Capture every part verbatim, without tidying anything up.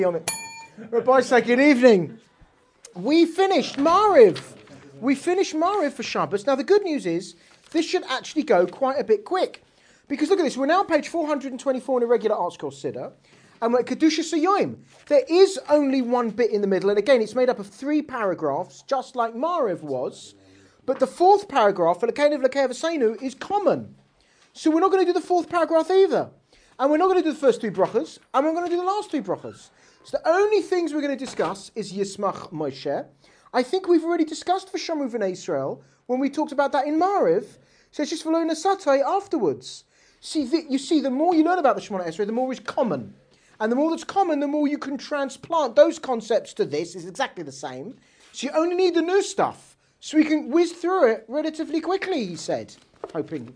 Rabbi say good evening. We finished Mariv. We finished Mariv for Shabbos. Now the good news is this should actually go quite a bit quick. Because look at this, we're now on page four hundred twenty-four in a regular Arts Course Siddur. And we're at Kedushas Hayoim. There is only one bit in the middle, and again it's made up of three paragraphs, just like Mariv was. But the fourth paragraph, Elokei Elokei Avosseinu, is common. So we're not going to do the fourth paragraph either. And we're not going to do the first two brachas, and we're going to do the last two brachas. So the only things we're going to discuss is Yismach Moshe. I think we've already discussed for Shomu V'nei Israel when we talked about that in Mariv. So it's just V'lo Nasatei afterwards. See, the, you see, the more you learn about the Shemona Esrei, the more is common. And the more that's common, the more you can transplant those concepts to this. It's exactly the same. So you only need the new stuff. So we can whiz through it relatively quickly, he said. Hoping.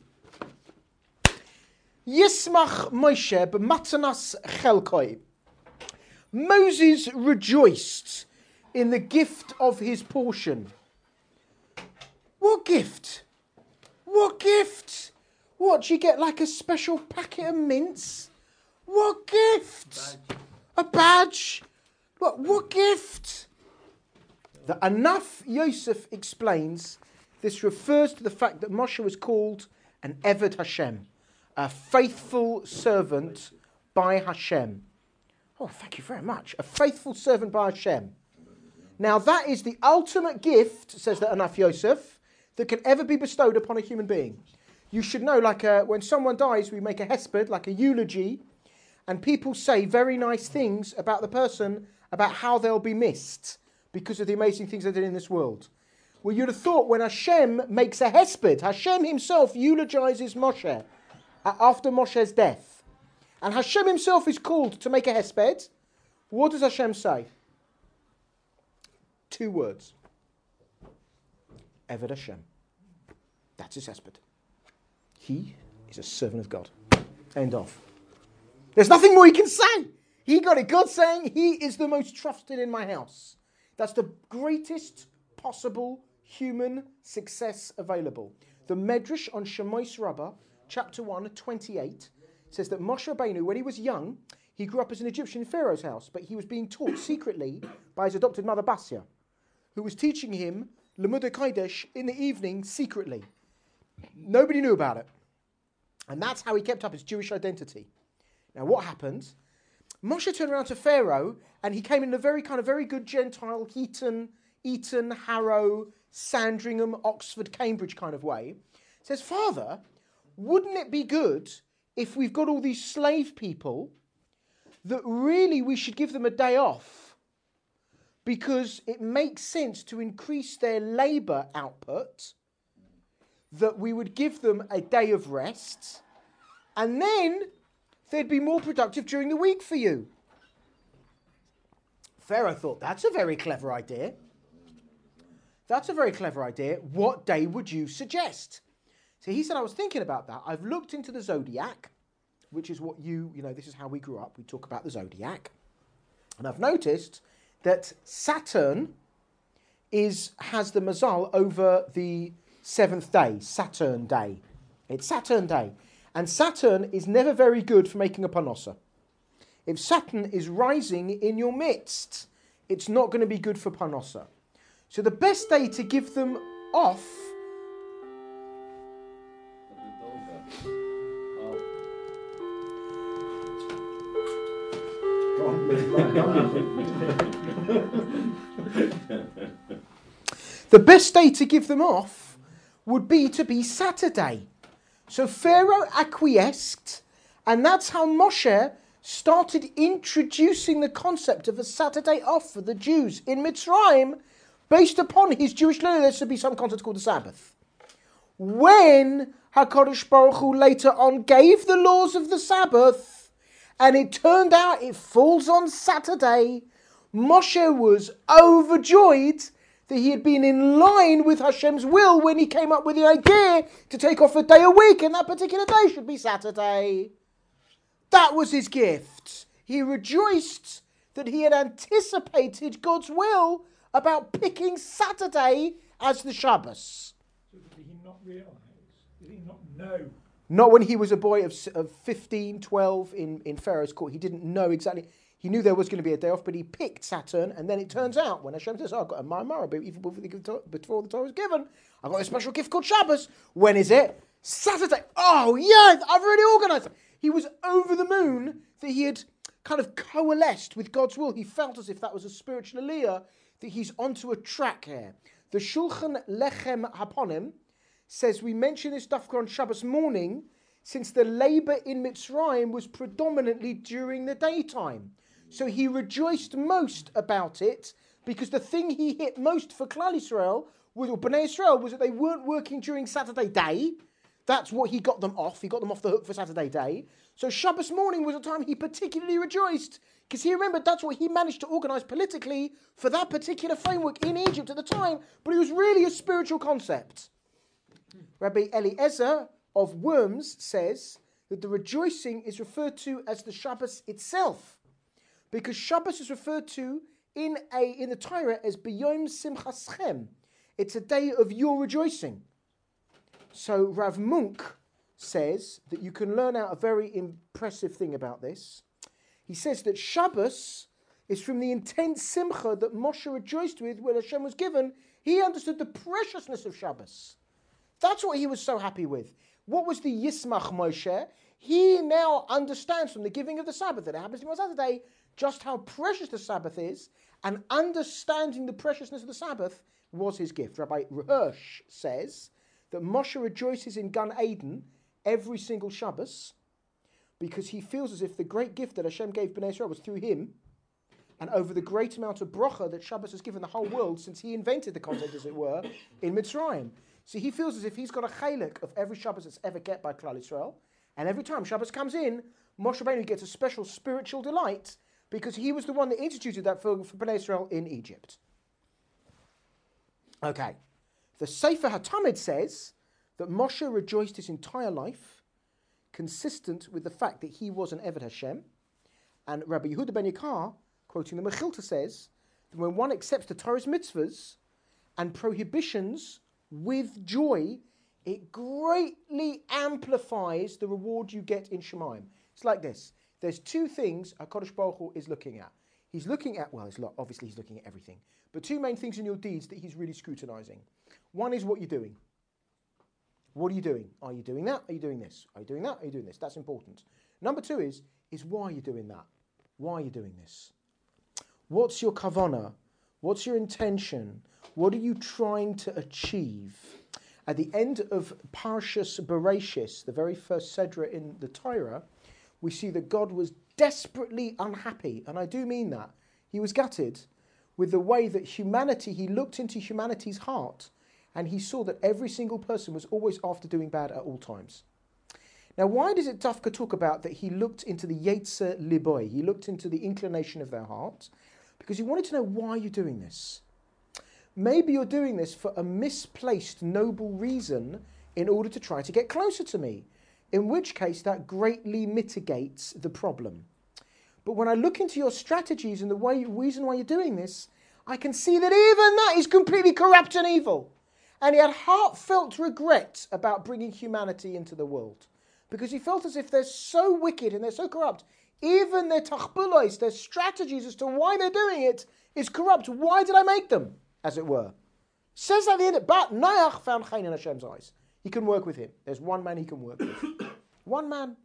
Yismach Moshe b'matanas chelkoi. Moses rejoiced in the gift of his portion. What gift? What gift? What, you get like a special packet of mints? What gift? A badge. A badge? What, what gift? The Anaf Yosef explains this refers to the fact that Moshe was called an Eved Hashem, a faithful servant by Hashem. Oh, thank you very much. A faithful servant by Hashem. Now that is the ultimate gift, says the Anaf Yosef, that can ever be bestowed upon a human being. You should know, like a, when someone dies, we make a hesped, like a eulogy, and people say very nice things about the person, about how they'll be missed because of the amazing things they did in this world. Well, you'd have thought when Hashem makes a hesped, Hashem himself eulogizes Moshe after Moshe's death. And Hashem himself is called to make a hesped. What does Hashem say? Two words. Eved Hashem. That's his hesped. He is a servant of God. End of. There's nothing more he can say. He got it. God saying he is the most trusted in my house. That's the greatest possible human success available. The Medrash on Shemois Rabbah, chapter one, twenty-eight, says that Moshe Rabbeinu, when he was young, he grew up as an Egyptian in Pharaoh's house, but he was being taught secretly by his adopted mother Basia, who was teaching him Lemudei Kodesh in the evening secretly. Nobody knew about it. And that's how he kept up his Jewish identity. Now what happened? Moshe turned around to Pharaoh and he came in a very kind of very good Gentile, Eton, Eton, Harrow, Sandringham, Oxford, Cambridge kind of way. He says, Father, wouldn't it be good if we've got all these slave people that really we should give them a day off because it makes sense to increase their labour output, that we would give them a day of rest, and then they'd be more productive during the week for you. Pharaoh thought, that's a very clever idea. That's a very clever idea. What day would you suggest? So he said, I was thinking about that. I've looked into the zodiac, which is what you, you know, this is how we grew up. We talk about the zodiac. And I've noticed that Saturn is has the mazal over the seventh day, Saturn day. It's Saturn day. And Saturn is never very good for making a panosa. If Saturn is rising in your midst, it's not going to be good for panosa. So the best day to give them off the best day to give them off would be to be Saturday. So Pharaoh acquiesced, and that's how Moshe started introducing the concept of a Saturday off for the Jews in Mitzrayim, based upon his Jewish learning. There should be some concept called the Sabbath. When HaKadosh Baruch Hu later on gave the laws of the Sabbath, and it turned out it falls on Saturday, Moshe was overjoyed that he had been in line with Hashem's will when he came up with the idea to take off a day a week, and that particular day should be Saturday. That was his gift. He rejoiced that he had anticipated God's will about picking Saturday as the Shabbos. So did he not realise? Did he not know? Not when he was a boy of, of fifteen, twelve in, in Pharaoh's court. He didn't know exactly. He knew there was going to be a day off, but he picked Saturn, and then it turns out, when Hashem says, oh, I've got a Ma'amara, but even before the, before the Torah was given, I've got a special gift called Shabbos. When is it? Saturday. Oh, yeah, I've already organised it. He was over the moon that he had kind of coalesced with God's will. He felt as if that was a spiritual aliyah, that he's onto a track here. The Shulchan Lechem Haponim says, we mention this dafka on Shabbos morning, since the labour in Mitzrayim was predominantly during the daytime. So he rejoiced most about it, because the thing he hit most for Klal Yisrael, or Bnei Yisrael, was that they weren't working during Saturday day. That's what he got them off. He got them off the hook for Saturday day. So Shabbos morning was a time he particularly rejoiced, because he remembered that's what he managed to organise politically for that particular framework in Egypt at the time, but it was really a spiritual concept. Rabbi Eliezer of Worms says that the rejoicing is referred to as the Shabbos itself, because Shabbos is referred to in a in the Torah as B'yom Simchaschem. It's a day of your rejoicing. So Rav Munk says that you can learn out a very impressive thing about this. He says that Shabbos is from the intense simcha that Moshe rejoiced with when Hashem was given. He understood the preciousness of Shabbos. That's what he was so happy with. What was the Yismach Moshe? He now understands from the giving of the Sabbath that it happens to him on Saturday just how precious the Sabbath is, and understanding the preciousness of the Sabbath was his gift. Rabbi Hirsch says that Moshe rejoices in Gan Eden every single Shabbos because he feels as if the great gift that Hashem gave Bnei Israel was through him, and over the great amount of bracha that Shabbos has given the whole world since he invented the concept, as it were, in Mitzrayim. So he feels as if he's got a chalik of every Shabbos that's ever get by Klal Yisrael, and every time Shabbos comes in, Moshe Rabbeinu gets a special spiritual delight because he was the one that instituted that for, for Bnei Israel in Egypt. Okay. The Sefer HaTamid says that Moshe rejoiced his entire life, consistent with the fact that he was an Eved Hashem. And Rabbi Yehuda ben Yakar, quoting the Mechilta, says that when one accepts the Torah's mitzvahs and prohibitions with joy, it greatly amplifies the reward you get in Shemaim. It's like this. There's two things HaKadosh Baruch Hu is looking at. He's looking at, well, lot, obviously he's looking at everything, but two main things in your deeds that he's really scrutinizing. One is what you're doing. What are you doing? Are you doing that? Are you doing this? Are you doing that? Are you doing this? That's important. Number two is, is why are you doing that? Why are you doing this? What's your kavanah? What's your intention? What are you trying to achieve? At the end of Parshas Bereshis, the very first Sedra in the Torah, we see that God was desperately unhappy, and I do mean that. He was gutted with the way that humanity, he looked into humanity's heart, and he saw that every single person was always after doing bad at all times. Now, why does it Dafka talk about that he looked into the Yetzer Liboy? He looked into the inclination of their heart, because he wanted to know why you're doing this. Maybe you're doing this for a misplaced noble reason in order to try to get closer to me, in which case that greatly mitigates the problem. But when I look into your strategies and the way, reason why you're doing this, I can see that even that is completely corrupt and evil. And he had heartfelt regret about bringing humanity into the world, because he felt as if they're so wicked and they're so corrupt. Even their tachbulos, their strategies as to why they're doing it, is corrupt. Why did I make them, as it were? Says at the end, but Noach found Chayin in Hashem's eyes. He can work with him. There's one man he can work with. One man.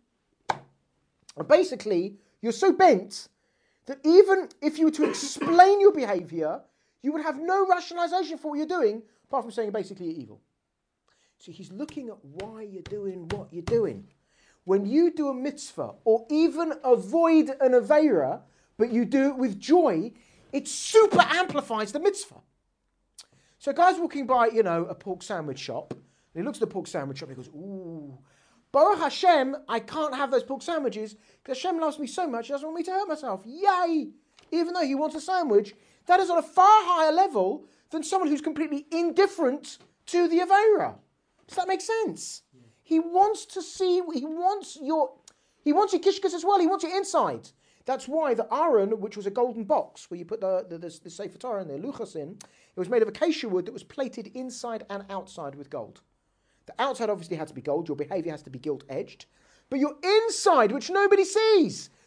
And basically, you're so bent that even if you were to explain your behavior, you would have no rationalization for what you're doing, apart from saying basically you're evil. So he's looking at why you're doing what you're doing. When you do a mitzvah, or even avoid an aveira, but you do it with joy, it super amplifies the mitzvah. So a guy's walking by, you know, a pork sandwich shop, and he looks at the pork sandwich shop and he goes, ooh, Baruch Hashem, I can't have those pork sandwiches because Hashem loves me so much, he doesn't want me to hurt myself. Yay! Even though he wants a sandwich, that is on a far higher level than someone who's completely indifferent to the aveira. Does that make sense? Yeah. He wants to see, he wants your, he wants your kishkas as well, he wants your inside. That's why the Aron, which was a golden box where you put the, the, the, the Sefer Torah and the luchas in, it was made of acacia wood that was plated inside and outside with gold. The outside obviously had to be gold, your behavior has to be gilt-edged, but your inside, which nobody sees,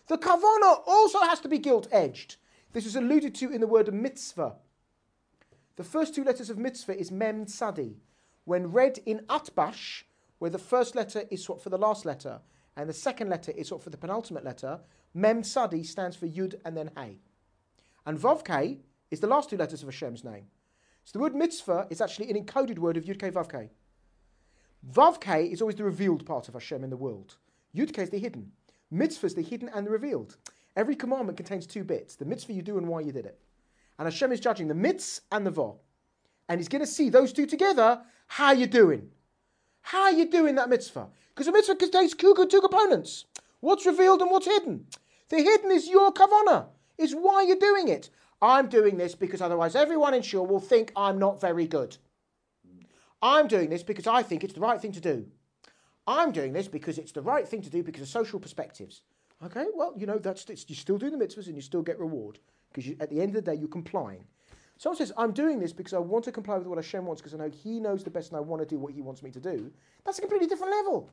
The kavanah also has to be gilt-edged. This is alluded to in the word mitzvah. The first two letters of mitzvah is mem tzadi. When read in atbash, where the first letter is swapped for the last letter, and the second letter is swapped for the penultimate letter, mem tzadi stands for yud and then hey. And vav kei is the last two letters of Hashem's name. So the word mitzvah is actually an encoded word of yud kei vav kei. Vav kei is always the revealed part of Hashem in the world. Yud kei is the hidden. Mitzvah is the hidden and the revealed. Every commandment contains two bits, the mitzvah you do and why you did it. And Hashem is judging the mitz and the vav. And he's going to see those two together, how you doing? How you doing that mitzvah? Because a mitzvah contains two components. What's revealed and what's hidden. The hidden is your kavanah, is why you're doing it. I'm doing this because otherwise everyone in shul will think I'm not very good. I'm doing this because I think it's the right thing to do. I'm doing this because it's the right thing to do because of social perspectives. Okay, well, you know, that's you're still doing the mitzvahs and you still get reward because at the end of the day, you're complying. Someone says, I'm doing this because I want to comply with what Hashem wants because I know He knows the best and I want to do what He wants me to do. That's a completely different level.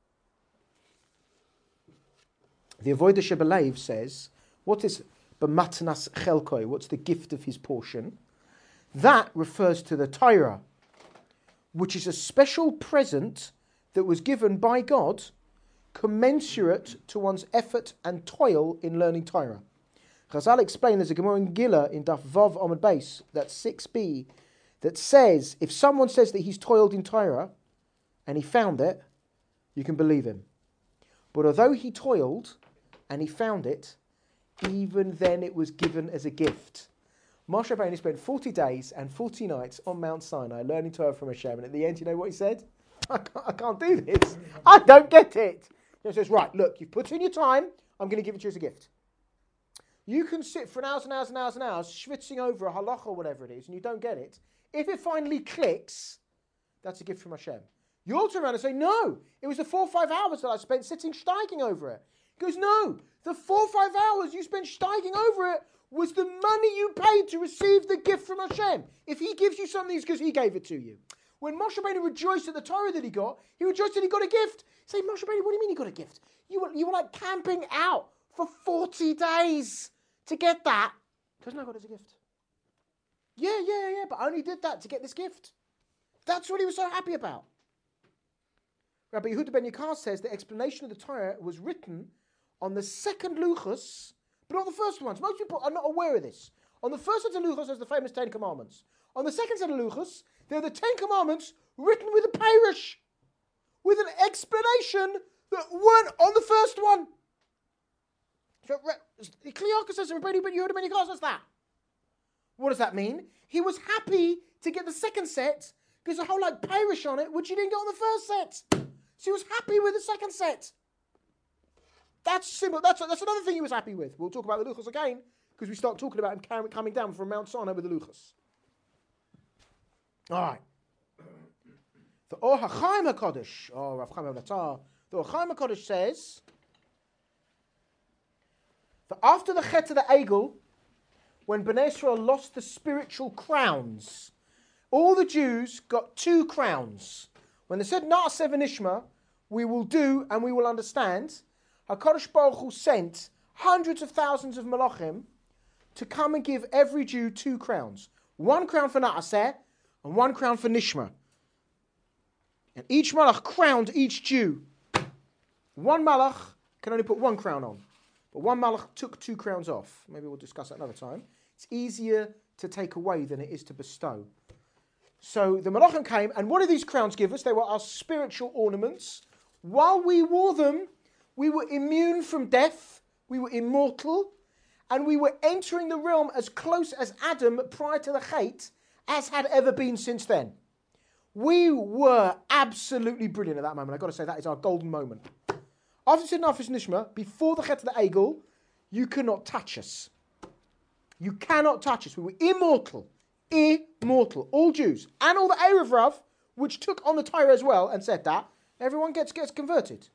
The Avodah Shebelev says, what is b'matnas chelkoi? What's the gift of his portion? That refers to the Torah, which is a special present that was given by God commensurate to one's effort and toil in learning Torah. Chazal explained there's a Gemara in Gila in Daf Vav Amud Beis, that's six b, that says if someone says that he's toiled in Torah and he found it, you can believe him. But although he toiled and he found it, even then it was given as a gift. Moshe Rabbeinu spent forty days and forty nights on Mount Sinai learning Torah from Hashem, and at the end, you know what he said? I can't, I can't do this. I don't get it. He says, right, look, you've put in your time, I'm going to give it to you as a gift. You can sit for hours and hours and hours and hours schwitzing over a halacha or whatever it is, and you don't get it. If it finally clicks, that's a gift from Hashem. You'll turn around and say, no, it was the four or five hours that I spent sitting steiging over it. He goes, no, the four or five hours you spent steiging over it was the money you paid to receive the gift from Hashem. If He gives you something, it's because He gave it to you. When Moshe Rabbeinu rejoiced at the Torah that he got, he rejoiced that he got a gift. Say, Moshe Rabbeinu, what do you mean you got a gift? You were, you were like camping out for forty days to get that. He goes, no, I got it as a gift. Yeah, yeah, yeah, but I only did that to get this gift. That's what he was so happy about. Rabbi Yehuda ben Yakar says the explanation of the Torah was written on the second luchos, but not the first ones. Most people are not aware of this. On the first set of luchos, there's the famous Ten Commandments. On the second set of luchos, there are the Ten Commandments written with a parish, with an explanation that weren't on the first one. So, Kli says, Rabbi Yehuda ben Yakar says that. What does that mean? He was happy to get the second set because the whole like parish on it, which he didn't get on the first set. So he was happy with the second set. That's simple. That's, that's another thing he was happy with. We'll talk about the luchos again because we start talking about him coming down from Mount Sinai with the luchos. All right. The Or HaChaim HaKodesh, or Rav Chaim Avlatar, the Or HaChaim HaKodesh says that after the Chet of the Egel, when Bnei Israel lost the spiritual crowns, all the Jews got two crowns. When they said Na'aseh v'nishma, we will do and we will understand, HaKadosh Baruch Hu sent hundreds of thousands of malachim to come and give every Jew two crowns. One crown for Na'aseh and one crown for Nishma. And each malach crowned each Jew. One malach can only put one crown on. But one malach took two crowns off. Maybe we'll discuss that another time. It's easier to take away than it is to bestow. So the malachim came, and what did these crowns give us? They were our spiritual ornaments. While we wore them, we were immune from death, we were immortal, and we were entering the realm as close as Adam prior to the Chet as had ever been since then. We were absolutely brilliant at that moment. I've got to say, that is our golden moment. After Sid Nafesh Nishma, before the Chet of the Egel, you cannot touch us. You cannot touch us. We were immortal. Immortal. All Jews. And all the Erev Rav, which took on the Torah as well and said that, everyone gets, gets converted.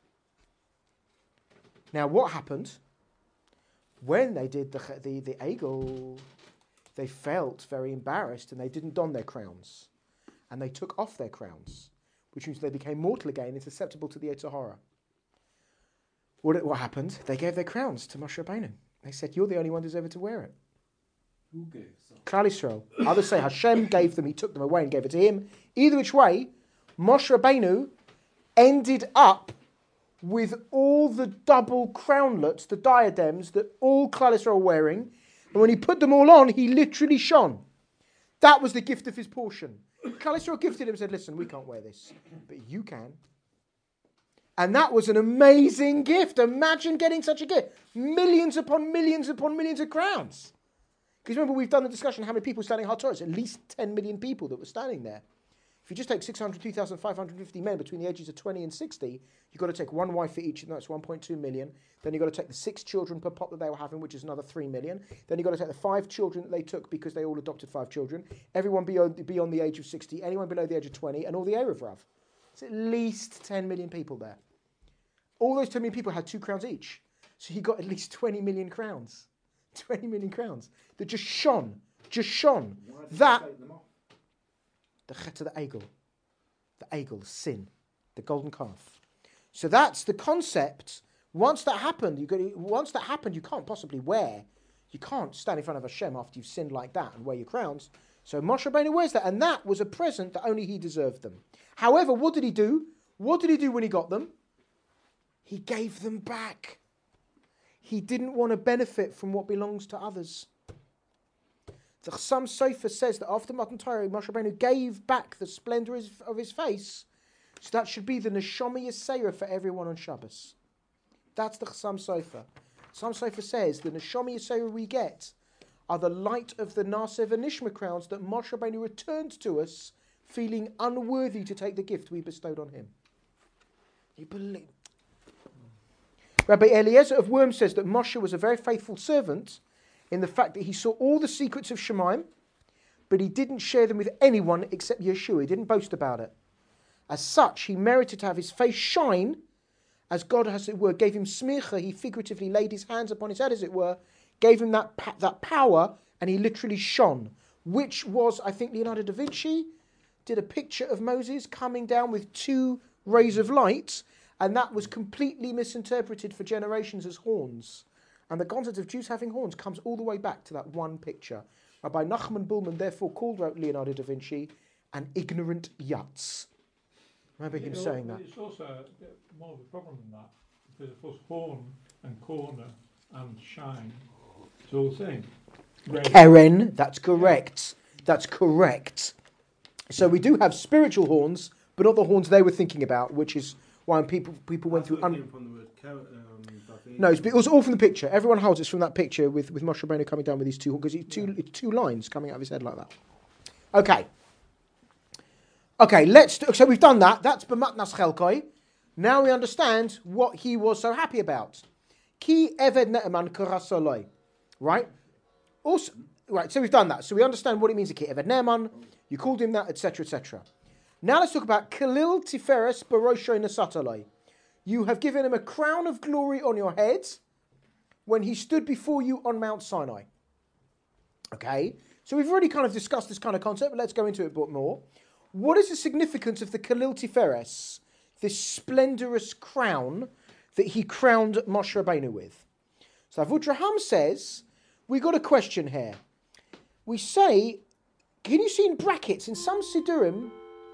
Now, what happened? When they did the, the, the Egel, they felt very embarrassed and they didn't don their crowns. And they took off their crowns, which means they became mortal again and susceptible to the Yetzer Hara. What, what happened? They gave their crowns to Moshe Rabbeinu. They said, you're the only one deserving to wear it. Who gave some? Klal Yisrael. Others say Hashem gave them, he took them away and gave it to him. Either which way, Moshe Rabbeinu ended up with all the double crownlets, the diadems that all Klal Yisrael were wearing. And when he put them all on, he literally shone. That was the gift of his portion. Klal Yisrael gifted him and said, listen, we can't wear this, but you can. And that was an amazing gift. Imagine getting such a gift. Millions upon millions upon millions of crowns. Because remember, we've done the discussion how many people standing Har Torah. It's at least ten million people that were standing there. If you just take six hundred two thousand five hundred fifty men between the ages of twenty and sixty, you've got to take one wife for each, and that's one point two million. Then you've got to take the six children per pop that they were having, which is another three million. Then you've got to take the five children that they took because they all adopted five children. Everyone beyond, beyond the age of sixty, anyone below the age of twenty, and all the Erev Rav. It's at least ten million people there. All those ten million people had two crowns each. So he got at least twenty million crowns. twenty million crowns that just shone, just shone. That, the chet of the egel, the egel, sin, the golden calf. So that's the concept. Once that happened, you got to, once that happened, you can't possibly wear, you can't stand in front of Hashem after you've sinned like that and wear your crowns. So Moshe Rabbeinu wears that, and that was a present that only he deserved them. However, what did he do? What did he do when he got them? He gave them back. He didn't want to benefit from what belongs to others. The Chassam Sofer says that after Matan Torah, Moshe Rabbeinu gave back the splendor of his face, so that should be the Neshama Yisera for everyone on Shabbos. That's the Chassam Sofer. Chassam Sofer says the Neshama Yisera we get are the light of the Naaseh V'Nishma crowns that Moshe Rabbeinu returned to us, feeling unworthy to take the gift we bestowed on him. You believe? Rabbi Eliezer of Worms says that Moshe was a very faithful servant in the fact that he saw all the secrets of Shemaim, but he didn't share them with anyone except Yeshua. He didn't boast about it. As such, he merited to have his face shine, as God, as it were, gave him smicha. He figuratively laid his hands upon his head, as it were, gave him that, that power, and he literally shone, which was, I think, Leonardo da Vinci did a picture of Moses coming down with two rays of light, and that was completely misinterpreted for generations as horns. And the concept of Jews having horns comes all the way back to that one picture. Rabbi Nachman Bullman therefore called Leonardo da Vinci an ignorant yutz. Remember him It al- saying that. It's also more of a problem than that, because of course horn and corner and shine, it's all the same. Ray. Keren, that's correct. That's correct. So we do have spiritual horns, but not the horns they were thinking about, which is why people people went through. Un- from the word car- um, no, it's, it was all from the picture. Everyone holds it's from that picture with with Moshe Rabbeinu coming down with these two because it's two it's two lines coming out of his head like that. Okay. Okay, let's. Do, so we've done that. That's b'matnas chelkoi. Now we understand what he was so happy about. Ki eved ne'eman karasoloi. Right. Also, right. So we've done that. So we understand what it means to ki eved ne'eman. You called him that, et cetera, et cetera. Now let's talk about Kalil Tiferes Barosho Nasatalai. You have given him a crown of glory on your head when he stood before you on Mount Sinai. Okay, so we've already kind of discussed this kind of concept, but let's go into it a bit more. What is the significance of the Kalil Tiferes, this splendorous crown that he crowned Moshe Rabbeinu with? So Avudraham says, we got a question here. We say, can you see in brackets in some Sidurim?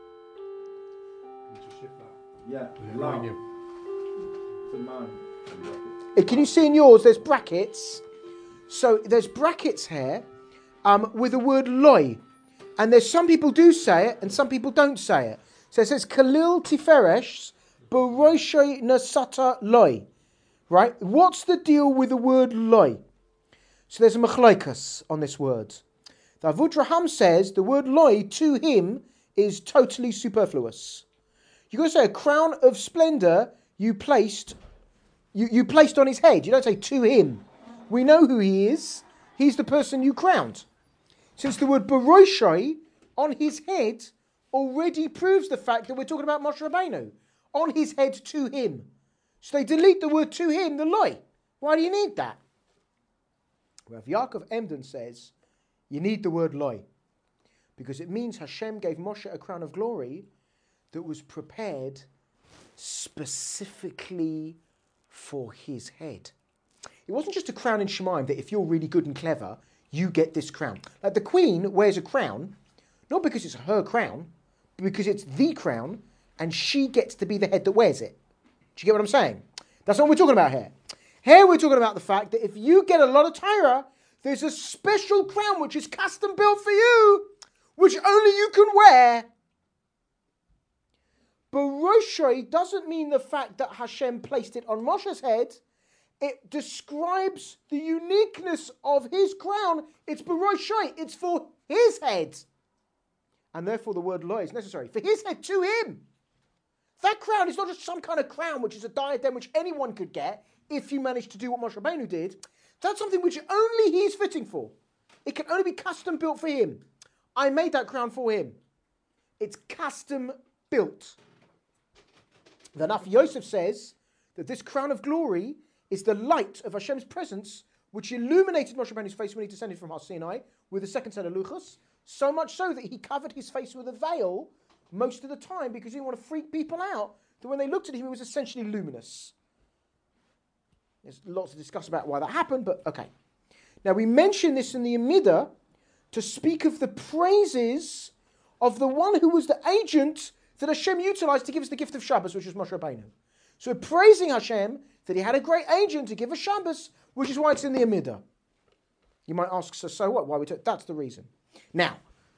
Yeah, love. For mine. Uh, Can you see in yours, there's brackets. So there's brackets here um, with the word loy. And there's some people do say it and some people don't say it. So it says, Kalil Tiferes Barosho Nasata loy. Right? What's the deal with the word loy? So there's a machlaikas on this word. The Avudraham says the word loy to him is totally superfluous. You've got to say a crown of splendor you placed you, you placed on his head. You don't say to him. We know who he is. He's the person you crowned. Since the word baroshai on his head already proves the fact that we're talking about Moshe Rabbeinu. On his head to him. So they delete the word to him, the loy. Why do you need that? Rav Yaakov Emden says you need the word loy because it means Hashem gave Moshe a crown of glory that was prepared specifically for his head. It wasn't just a crown in Shemaim that if you're really good and clever, you get this crown. Like the queen wears a crown, not because it's her crown, but because it's the crown, and she gets to be the head that wears it. Do you get what I'm saying? That's not what we're talking about here. Here we're talking about the fact that if you get a lot of Torah, there's a special crown which is custom built for you, which only you can wear. Baroshai doesn't mean the fact that Hashem placed it on Moshe's head. It describes the uniqueness of his crown. It's Baroshai. It's for his head. And therefore the word lo is necessary. For his head to him. That crown is not just some kind of crown which is a diadem which anyone could get if you manage to do what Moshe Rabbeinu did. That's something which only he's fitting for. It can only be custom built for him. I made that crown for him. It's custom built. The Naf Yosef says that this crown of glory is the light of Hashem's presence which illuminated Moshe Rabbeinu's face when he descended from Har Sinai with the second set of luchos, so much so that he covered his face with a veil most of the time because he didn't want to freak people out, that when they looked at him, he was essentially luminous. There's lots to discuss about why that happened, but okay. Now, we mention this in the Amidah to speak of the praises of the one who was the agent that Hashem utilized to give us the gift of Shabbos, which was Moshe Rabbeinu. So we're praising Hashem that he had a great agent to give us Shabbos, which is why it's in the Amidah. You might ask, so, so what? Why we took? That's the reason. Now,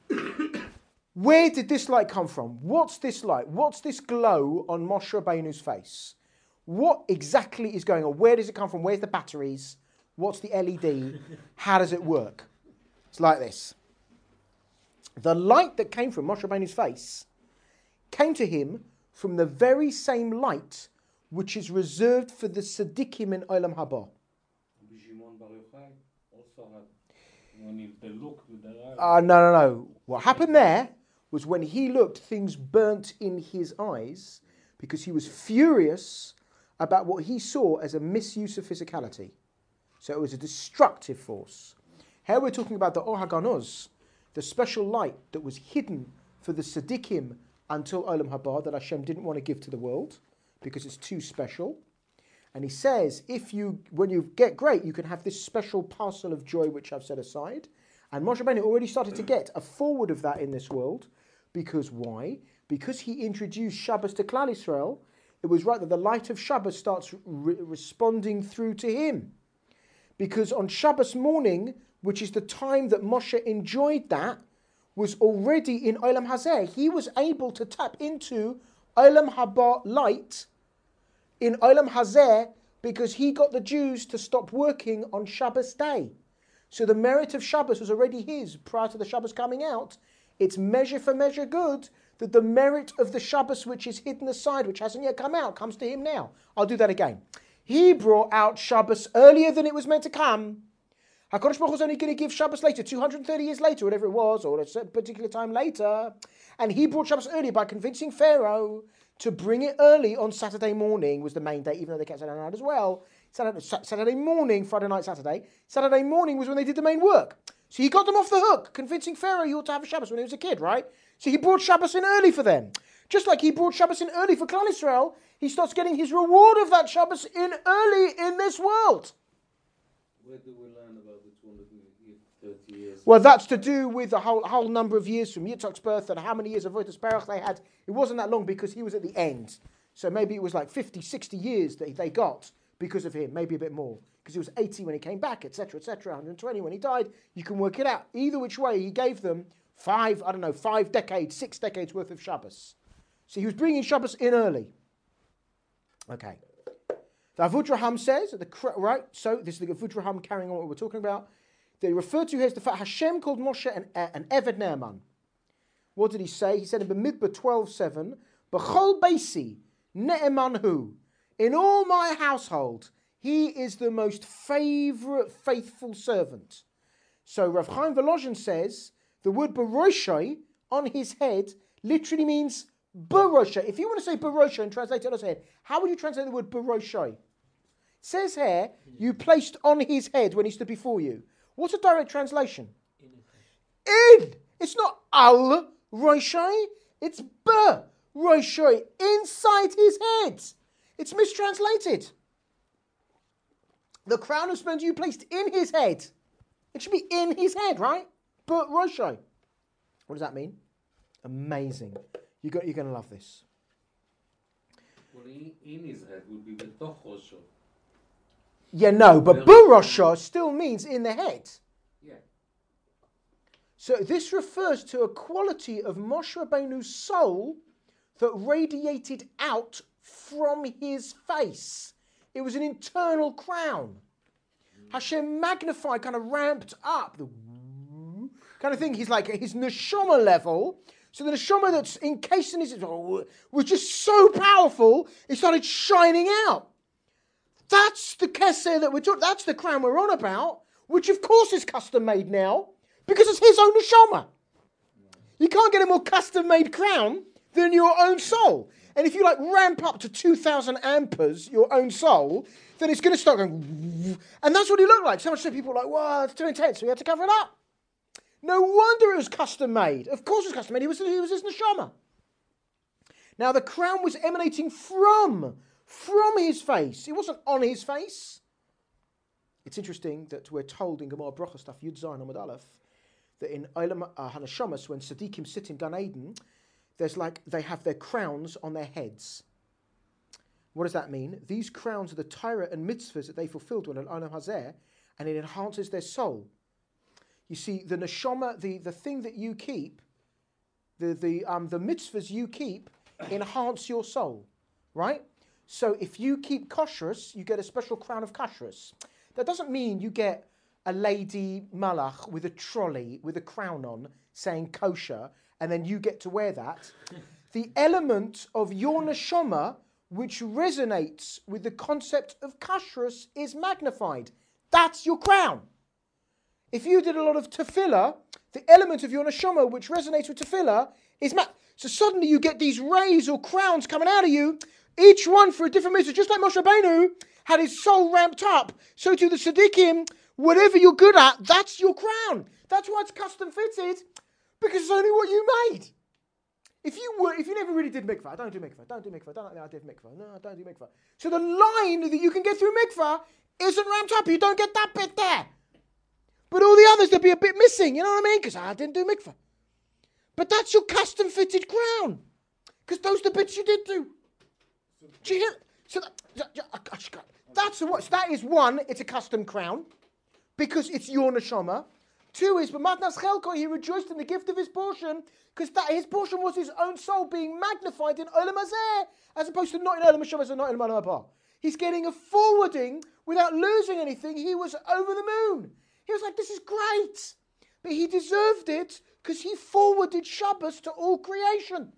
where did this light come from? What's this light? What's this glow on Moshe Rabbeinu's face? What exactly is going on? Where does it come from? Where's the batteries? What's the L E D? How does it work? It's like this. The light that came from Moshe Rabbeinu's face came to him from the very same light which is reserved for the Tzaddikim in Olam Haba. Shimon Bar Yochai also had, when he, they looked with their eyes. Uh, no, no, no. What happened there was when he looked, things burnt in his eyes because he was furious about what he saw as a misuse of physicality. So it was a destructive force. Here we're talking about the Or HaGanoz, the special light that was hidden for the Tzaddikim until Olam Haba that Hashem didn't want to give to the world because it's too special. And he says, if you, when you get great, you can have this special parcel of joy which I've set aside. And Moshe Rabbeinu already started to get a forward of that in this world. Because why? Because he introduced Shabbos to Klal Yisrael, it was right that the light of Shabbos starts re- responding through to him. Because on Shabbos morning, which is the time that Moshe enjoyed that, was already in Olam Hazeh. He was able to tap into Olam Haba light in Olam Hazeh because he got the Jews to stop working on Shabbos day. So the merit of Shabbos was already his prior to the Shabbos coming out. It's measure for measure good that the merit of the Shabbos which is hidden aside, which hasn't yet come out, comes to him now. I'll do that again. He brought out Shabbos earlier than it was meant to come. HaKadosh Baruch Hu was only going to give Shabbos later, two hundred thirty years later, whatever it was, or at a particular time later. And he brought Shabbos earlier by convincing Pharaoh to bring it early on Saturday morning, was the main day, even though they kept Saturday night as well. Saturday, Saturday morning, Friday night, Saturday. Saturday morning was when they did the main work. So he got them off the hook, convincing Pharaoh he ought to have a Shabbos when he was a kid, right? So he brought Shabbos in early for them. Just like he brought Shabbos in early for Klal Yisrael, he starts getting his reward of that Shabbos in early in this world. Where do we learn about the two hundred thirty years? Well, that's to do with a whole, whole number of years from Yitzchak's birth and how many years of Votus Perach they had. It wasn't that long because he was at the end. So maybe it was like fifty, sixty years that they got because of him, maybe a bit more. Because he was eighty when he came back, et cetera, et cetera, one hundred twenty when he died. You can work it out. Either which way, he gave them five, I don't know, five decades, six decades worth of Shabbos. So he was bringing Shabbos in early. Okay. The Avudraham says, the right, so this is the Avudraham carrying on what we're talking about. They refer to here as the fact Hashem called Moshe an, an Eved Ne'eman. What did he say? He said in Bamidbar twelve seven, B'chol Beisi Ne'eman Hu. In all my household, he is the most favorite, faithful servant. So Rav Chaim Volozhin says, the word Baroshai on his head literally means Baroshai. If you want to say Baroshai and translate it on his head, how would you translate the word Baroshai? It says here, you placed on his head when he stood before you. What's a direct translation? In. It's not al Roshai. It's ba Roshai. Inside his head. It's mistranslated. The crown of splendor you placed in his head. It should be in his head, right? But Roshai. What does that mean? Amazing. You got, you're going to love this. Well, in, in his head would be betoch rosho. Yeah, no, but Burosha still means in the head. Yeah. So this refers to a quality of Moshe Rabbeinu's soul that radiated out from his face. It was an internal crown. Hashem magnified, kind of ramped up the kind of thing. He's like his neshama level. So the neshama that's encased in his was just so powerful, it started shining out. That's the keser that we're talking. That's the crown we're on about, which of course is custom made now because it's his own neshama. You can't get a more custom made crown than your own soul. And if you like ramp up to two thousand amperes, your own soul, then it's going to start going, and that's what he looked like. So much so people were like, "Wow, it's too intense." So we had to cover it up. No wonder it was custom made. Of course, it was custom made. He was he was his neshama. Now the crown was emanating from. From his face. It wasn't on his face. It's interesting that we're told in Gemara Bracha stuff Yud Zayin Amud Aleph that in Olam HaNeshamas, when Tzaddikim sit in Gan Eden, there's like they have their crowns on their heads. What does that mean? These crowns are the Torah and mitzvahs that they fulfilled in Olam Hazeh, and it enhances their soul. You see, the neshama, the, the thing that you keep, the the um the mitzvahs you keep enhance your soul, right? So if you keep kashrus, you get a special crown of kashrus. That doesn't mean you get a lady malach with a trolley with a crown on saying kosher, and then you get to wear that. The element of your neshama which resonates with the concept of kashrus is magnified. That's your crown. If you did a lot of tefillah, the element of your neshama which resonates with tefillah is ma- so suddenly you get these rays or crowns coming out of you, each one for a different mitzvah. Just like Moshe Rabbeinu had his soul ramped up, so to the tzaddikim, whatever you're good at, that's your crown. That's why it's custom fitted, because it's only what you made. If you were, if you never really did mikvah, I don't do mikvah, don't do mikvah, don't like the idea of mikvah, no, I don't do mikvah. So the line that you can get through mikvah isn't ramped up. You don't get that bit there. But all the others, there'll be a bit missing, you know what I mean? Because I didn't do mikvah. But that's your custom fitted crown. Because those are the bits you did do. Do you hear? So that, that's what. So that is one. It's a custom crown because it's your neshama. Two is, but Matnas Chelko, he rejoiced in the gift of his portion because that his portion was his own soul being magnified in Olam Hazeh as opposed to not in Olam Hashavas and not in Olam Haba. He's getting a forwarding without losing anything. He was over the moon. He was like, "This is great," but he deserved it because he forwarded Shabbos to all creation.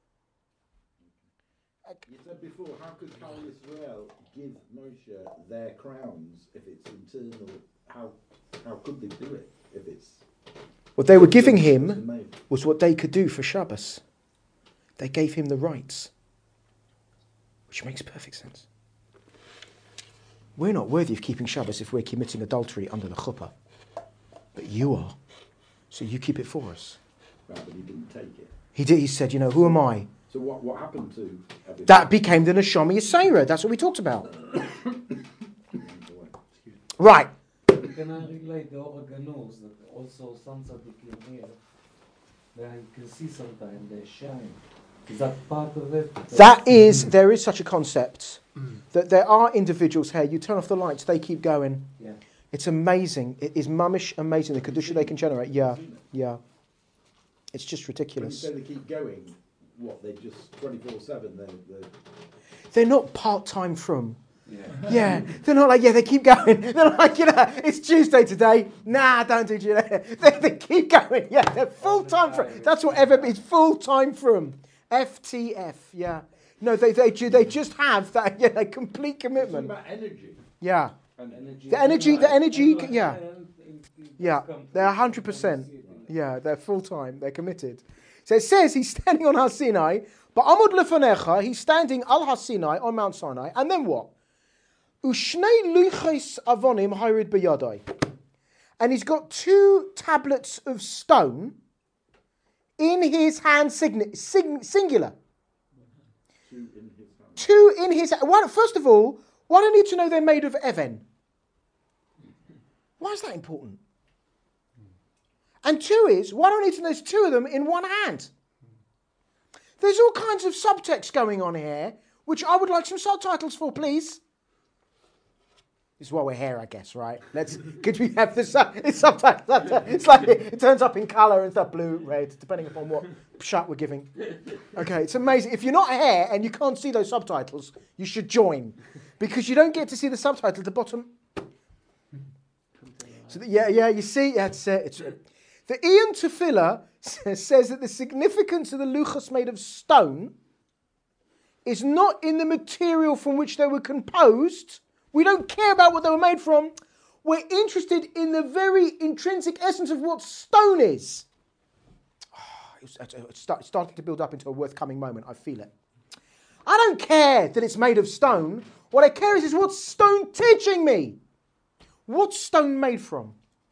You said before, how could Kal Yisrael give Moshe their crowns if it's internal? How how could they do it if it's... What they were giving him was what they could do for Shabbos. They gave him the rights, which makes perfect sense. We're not worthy of keeping Shabbos if we're committing adultery under the chuppah, but you are, so you keep it for us. Right, but he didn't take it. He did. He said, "You know, who am I?" So what, what happened to everything? That became the Neshama Yisera. That's what we talked about. Right. Can I relate the Oreganus that also some tzaddikim here, that you can see sometimes they shine. Is that part of it? That is, there is such a concept that there are individuals here, you turn off the lights, they keep going. Yeah. It's amazing. It is mamish amazing, the kedusha they can generate. Yeah, yeah. It's just When you ridiculous. say they keep going, what, they just twenty-four seven, they're, they're... They're not part-time from. Yeah. Yeah, they're not like, yeah, they keep going. They're like, you know, it's Tuesday today. Nah, don't do Tuesday. They, they keep going. Yeah, they're full-time from. That's what ever is full-time from. F T F, yeah. No, they they ju- they just have that, yeah, like complete commitment. It's about energy. Yeah. And energy. The energy, the energy, yeah. And it- it Yeah, does come they're to- one hundred percent. you can see it. Yeah, they're full-time. They're committed. So it says he's standing on Har Sinai, but Amud Lefanecha, he's standing al Har Sinai on Mount Sinai, and then what? Ushnei luchos avonim hayrid b'yadai. And he's got two tablets of stone in his hand, sign- sing- singular. Two in his hand. Two in his hand. First of all, why do I need to know they're made of even? Why is that important? And two is, why don't we need to know there's two of them in one hand? There's all kinds of subtext going on here, which I would like some subtitles for, please. This is why we're here, I guess, right? Let's. Could we have the sub, it's subtitles? It's like it, it turns up in colour and stuff, blue, red, depending upon what shot we're giving. Okay, it's amazing. If you're not here and you can't see those subtitles, you should join, because you don't get to see the subtitle at the bottom. So the, yeah, yeah, you see, yeah, it's, uh, it's uh, the Ian Tefillah says that the significance of the luchos made of stone is not in the material from which they were composed. We don't care about what they were made from. We're interested in the very intrinsic essence of what stone is. Oh, it's, it's start, starting to build up into a worth coming moment. I feel it. I don't care that it's made of stone. What I care is, is what's stone teaching me. What's stone made from?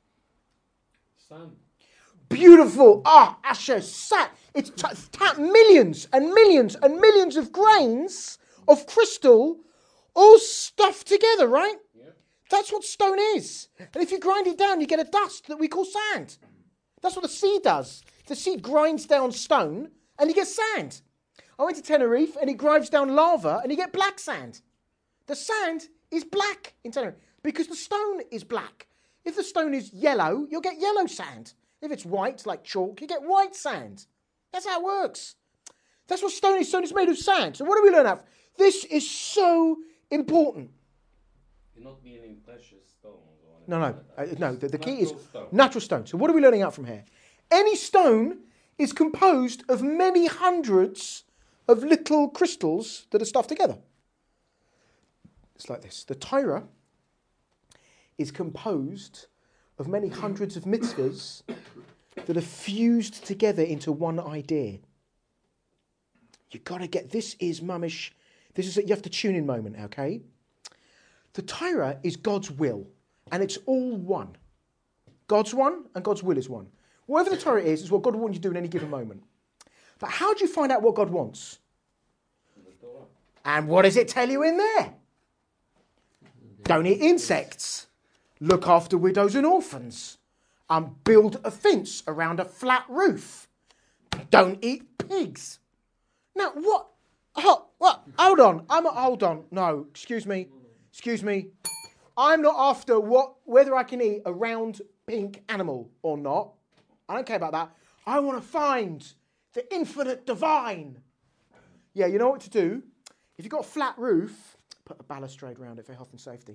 Sand. Beautiful. Ah, Asher, sat. It's t- t- millions and millions and millions of grains of crystal all stuffed together, right? Yep. That's what stone is. And if you grind it down, you get a dust that we call sand. That's what the sea does. The sea grinds down stone and you get sand. I went to Tenerife and it grinds down lava and you get black sand. The sand is black in Tenerife because the stone is black. If the stone is yellow, you'll get yellow sand. If it's white, like chalk, you get white sand. That's how it works. That's what stone is. Stone is made of sand. So what do we learn out? This is so important. You're not meaning precious stones or anything No, no. like that. Uh, no, the, the key is Natural stone. natural stone. So what are we learning out from here? Any stone is composed of many hundreds of little crystals that are stuffed together. It's like this. The Torah is composed of many hundreds of mitzvahs that are fused together into one idea. You've got to get, this is mamish, this is a, you have to tune in moment, okay? The Torah is God's will, and it's all one. God's one, and God's will is one. Whatever the Torah is, is what God wants you to do in any given moment. But how do you find out what God wants? The Torah. And what does it tell you in there? Don't eat insects. Look after widows and orphans. Um, build a fence around a flat roof. Don't eat pigs. Now, what? Oh, what? Hold on. I'm a, hold on. No, excuse me. Excuse me. I'm not after what whether I can eat a round pink animal or not. I don't care about that. I want to find the infinite divine. Yeah, you know what to do? If you've got a flat roof, put a balustrade around it for health and safety.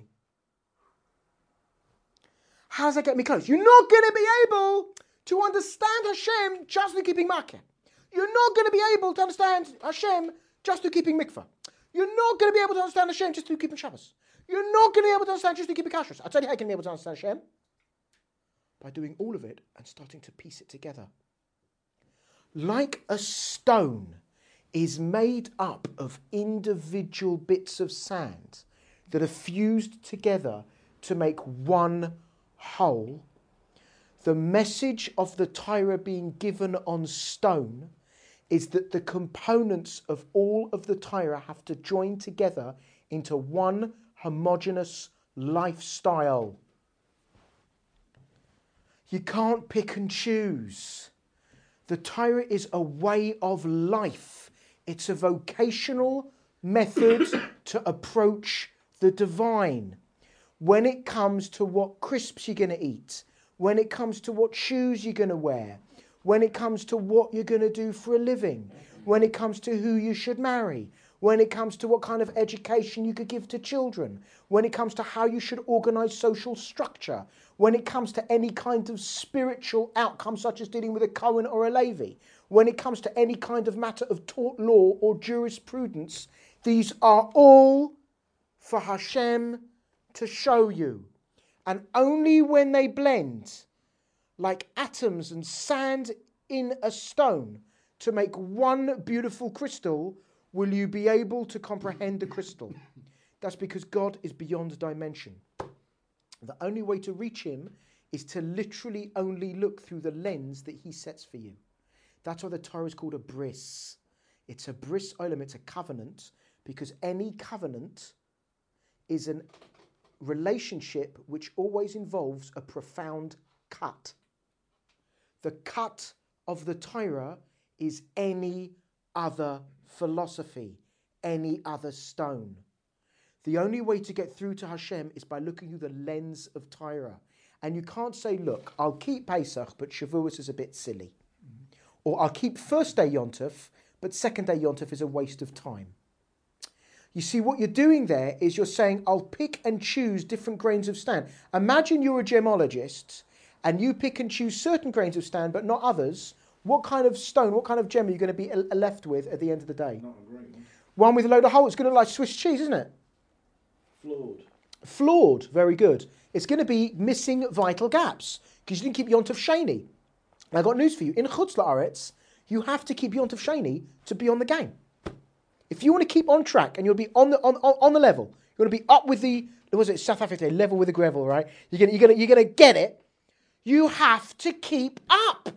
How does that get me close? You're not going to be able to understand Hashem just through keeping Makkah. You're not going to be able to understand Hashem just through keeping mikvah. You're not going to be able to understand Hashem just through keeping Shabbos. You're not going to be able to understand just through keeping kashrus. I'll tell you how you can be able to understand Hashem. By doing all of it and starting to piece it together. Like a stone is made up of individual bits of sand that are fused together to make one whole, the message of the Torah being given on stone is that the components of all of the Torah have to join together into one homogeneous lifestyle. You can't pick and choose. The Torah is a way of life. It's a vocational method to approach the divine. When it comes to what crisps you're going to eat, when it comes to what shoes you're going to wear, when it comes to what you're going to do for a living, when it comes to who you should marry, when it comes to what kind of education you could give to children, when it comes to how you should organize social structure, when it comes to any kind of spiritual outcome such as dealing with a Cohen or a Levi, when it comes to any kind of matter of taught law or jurisprudence, these are all for Hashem to show you. And only when they blend, like atoms and sand in a stone, to make one beautiful crystal, will you be able to comprehend the crystal. That's because God is beyond dimension. The only way to reach him is to literally only look through the lens that he sets for you. That's why the Torah is called a bris. It's a bris olam, it's a covenant, because any covenant is an relationship which always involves a profound cut. The cut of the Torah is any other philosophy, any other stone. The only way to get through to Hashem is by looking through the lens of Torah. And you can't say, look, I'll keep Pesach, but Shavuos is a bit silly. Mm-hmm. Or I'll keep first day Yontef, but second day Yontef is a waste of time. You see, what you're doing there is you're saying, I'll pick and choose different grains of sand. Imagine you're a gemologist, and you pick and choose certain grains of sand, but not others. What kind of stone, what kind of gem are you going to be left with at the end of the day? Not a grain. One with a load of holes. It's going to look like Swiss cheese, isn't it? Flawed. Flawed, very good. It's going to be missing vital gaps because you didn't keep Yontif Sheni. And I've got news for you. In Chutz La'aretz, you have to keep Yontif Sheni to be on the game. If you want to keep on track and you'll be on the on, on, on the level, you want to be up with the, what was it, South Africa, level with the gravel, right? You're going you're gonna, you're gonna get it. You have to keep up.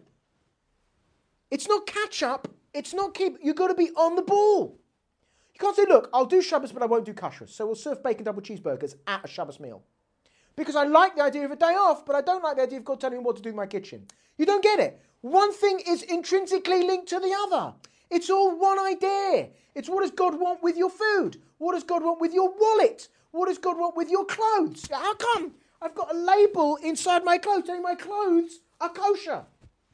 It's not catch up. It's not keep, you've got to be on the ball. You can't say, look, I'll do Shabbos, but I won't do kashrus. So we'll serve bacon double cheeseburgers at a Shabbos meal. Because I like the idea of a day off, but I don't like the idea of God telling me what to do in my kitchen. You don't get it. One thing is intrinsically linked to the other. It's all one idea. It's what does God want with your food? What does God want with your wallet? What does God want with your clothes? How come I've got a label inside my clothes telling my clothes are kosher?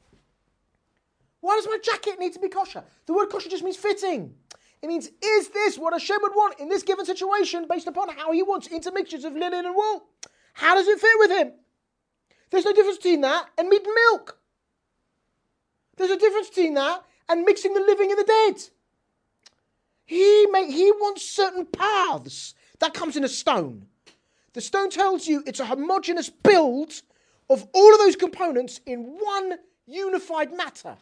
Why does my jacket need to be kosher? The word kosher just means fitting. It means, is this what Hashem would want in this given situation based upon how he wants intermixtures of linen and wool? How does it fit with him? There's no difference between that and meat and milk. There's a difference between that and mixing the living and the dead. He may, he wants certain paths. That comes in a stone. The stone tells you it's a homogeneous build of all of those components in one unified matter.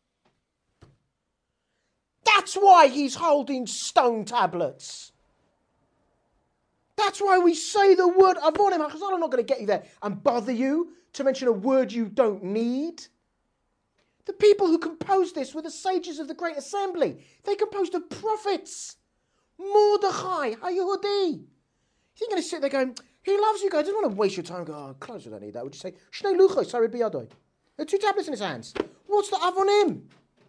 That's why he's holding stone tablets. That's why we say the word avonim. I'm not going to get you there and bother you to mention a word you don't need. The people who composed this were the sages of the Great Assembly. They composed the prophets. Mordechai, HaYehudi. You're going to sit there going, he loves you guys. I don't want to waste your time. Go, oh, close, I don't need that. Would you say, Shnei Luchos, Sarid Biyadoi. There are two tablets in his hands. What's the avonim?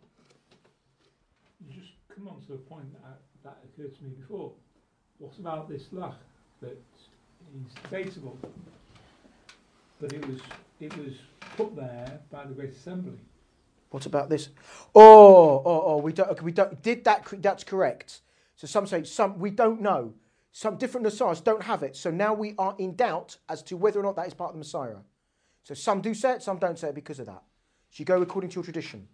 You just come on to a point that, that occurred to me before. What about this lach that is debatable, but it was it was put there by the Great Assembly? What about this? Oh, oh, oh, we don't. Okay, we don't. Did that? That's correct. So some say some. We don't know. Some different Nassaras don't have it. So now we are in doubt as to whether or not that is part of the Messiah. So some do say it, some don't say it because of that. So you go according to your tradition.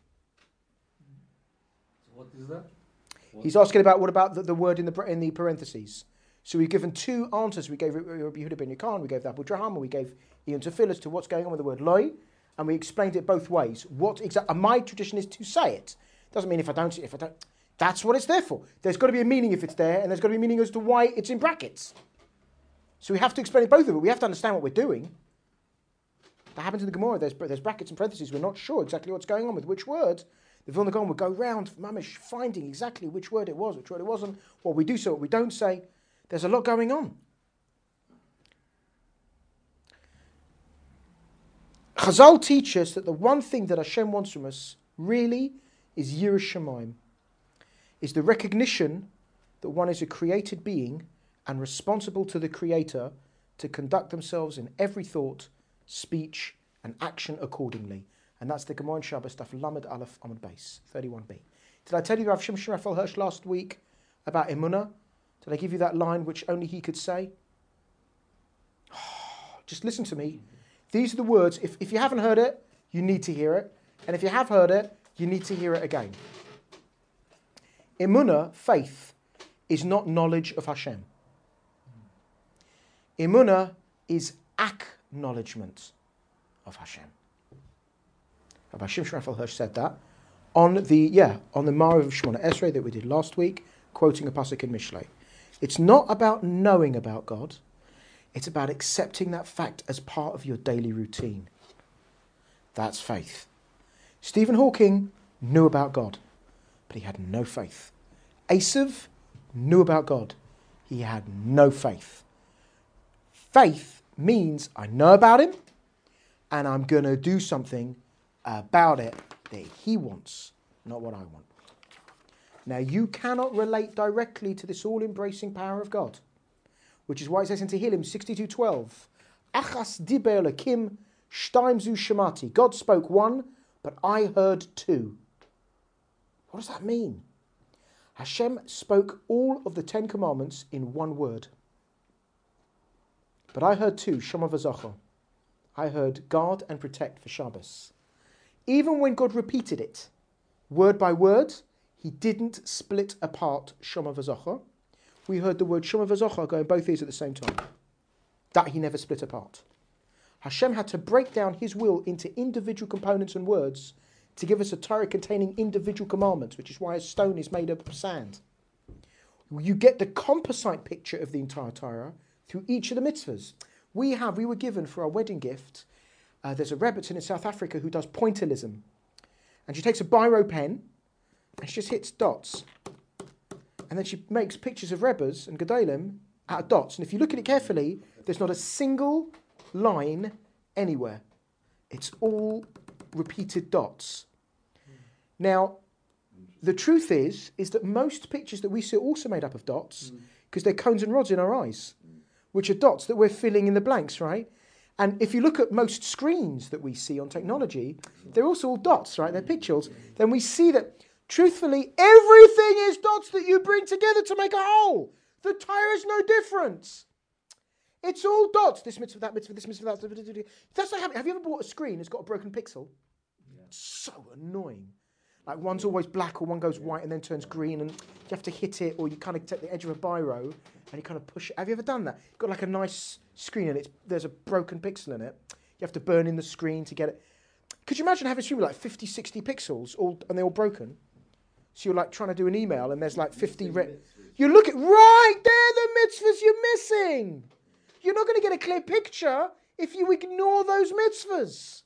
So what is that? What? He's asking about what about the, the word in the in the parentheses. So we've given two answers. We gave Rabbi Yehuda ben Yakan, we gave Abu Draham, and we gave Ian Tefillah as to what's going on with the word loy, and we explained it both ways. What exactly? My tradition is to say it. Doesn't mean if I don't, if I don't. That's what it's there for. There's got to be a meaning if it's there, and there's got to be a meaning as to why it's in brackets. So we have to explain both of it. We have to understand what we're doing. That happens in the Gemara. There's, there's brackets and parentheses. We're not sure exactly what's going on with which word. The Vilna Gaon would go round, mamish, finding exactly which word it was, which word it wasn't, what we do say, what we don't say. There's a lot going on. Chazal teach us that the one thing that Hashem wants from us really is Yiras Shamayim, is the recognition that one is a created being and responsible to the Creator to conduct themselves in every thought, speech, and action accordingly. And that's the Gemara in Shabbos, Daf Lamed Aleph Amud Beis, thirty-one b. Did I tell you Rav Shimshon Raphael Hirsch last week about Emunah? Did I give you that line which only he could say? Just listen to me. These are the words. If, if you haven't heard it, you need to hear it. And if you have heard it, you need to hear it again. Emunah, faith, is not knowledge of Hashem. Emunah is acknowledgement of Hashem. Rabbi Shimshon Raphael Hirsch said that on the yeah on the Marav of Shemona Esrei that we did last week, quoting a pasuk in Mishlei. It's not about knowing about God; it's about accepting that fact as part of your daily routine. That's faith. Stephen Hawking knew about God, but he had no faith. Esav knew about God; he had no faith. Faith means I know about him and I'm going to do something about it that he wants, not what I want. Now, you cannot relate directly to this all-embracing power of God, which is why it says in Tehillim sixty-two twelve, Achas diber lekim shtaim zu shemati. God spoke one, but I heard two. What does that mean? Hashem spoke all of the Ten Commandments in one word. But I heard two, Shema v'Zochor. I heard guard and protect for Shabbos. Even when God repeated it, word by word, he didn't split apart Shema v'Zochor. We heard the word Shema v'Zochor go in both ears at the same time. That he never split apart. Hashem had to break down his will into individual components and words to give us a Torah containing individual commandments, which is why a stone is made up of sand. You get the composite picture of the entire Torah through each of the mitzvahs. We have, we were given for our wedding gift, uh, there's a Rebbetzin in South Africa who does pointillism. And she takes a biro pen and she just hits dots. And then she makes pictures of Rebbes and Gedolim out of dots. And if you look at it carefully, there's not a single line anywhere. It's all repeated dots. Now, the truth is, is that most pictures that we see are also made up of dots because mm. they're cones and rods in our eyes, mm. which are dots that we're filling in the blanks, right? And if you look at most screens that we see on technology, they're also all dots, right? They're pictures. Then we see that, truthfully, everything is dots that you bring together to make a whole. The Torah is no different. It's all dots. This mitzvah, that mitzvah, this mitzvah, that. That's not happening. Have you ever bought a screen that's got a broken pixel? Yeah. It's so annoying. Like one's always black or one goes white and then turns green and you have to hit it or you kind of take the edge of a biro and you kind of push it. Have you ever done that? You've got like a nice screen and it's there's a broken pixel in it. You have to burn in the screen to get it. Could you imagine having a screen with like fifty, sixty pixels all and they're all broken? So you're like trying to do an email and there's like fifty... Re- you look at... Right, they're the mitzvahs you're missing. You're not going to get a clear picture if you ignore those mitzvahs.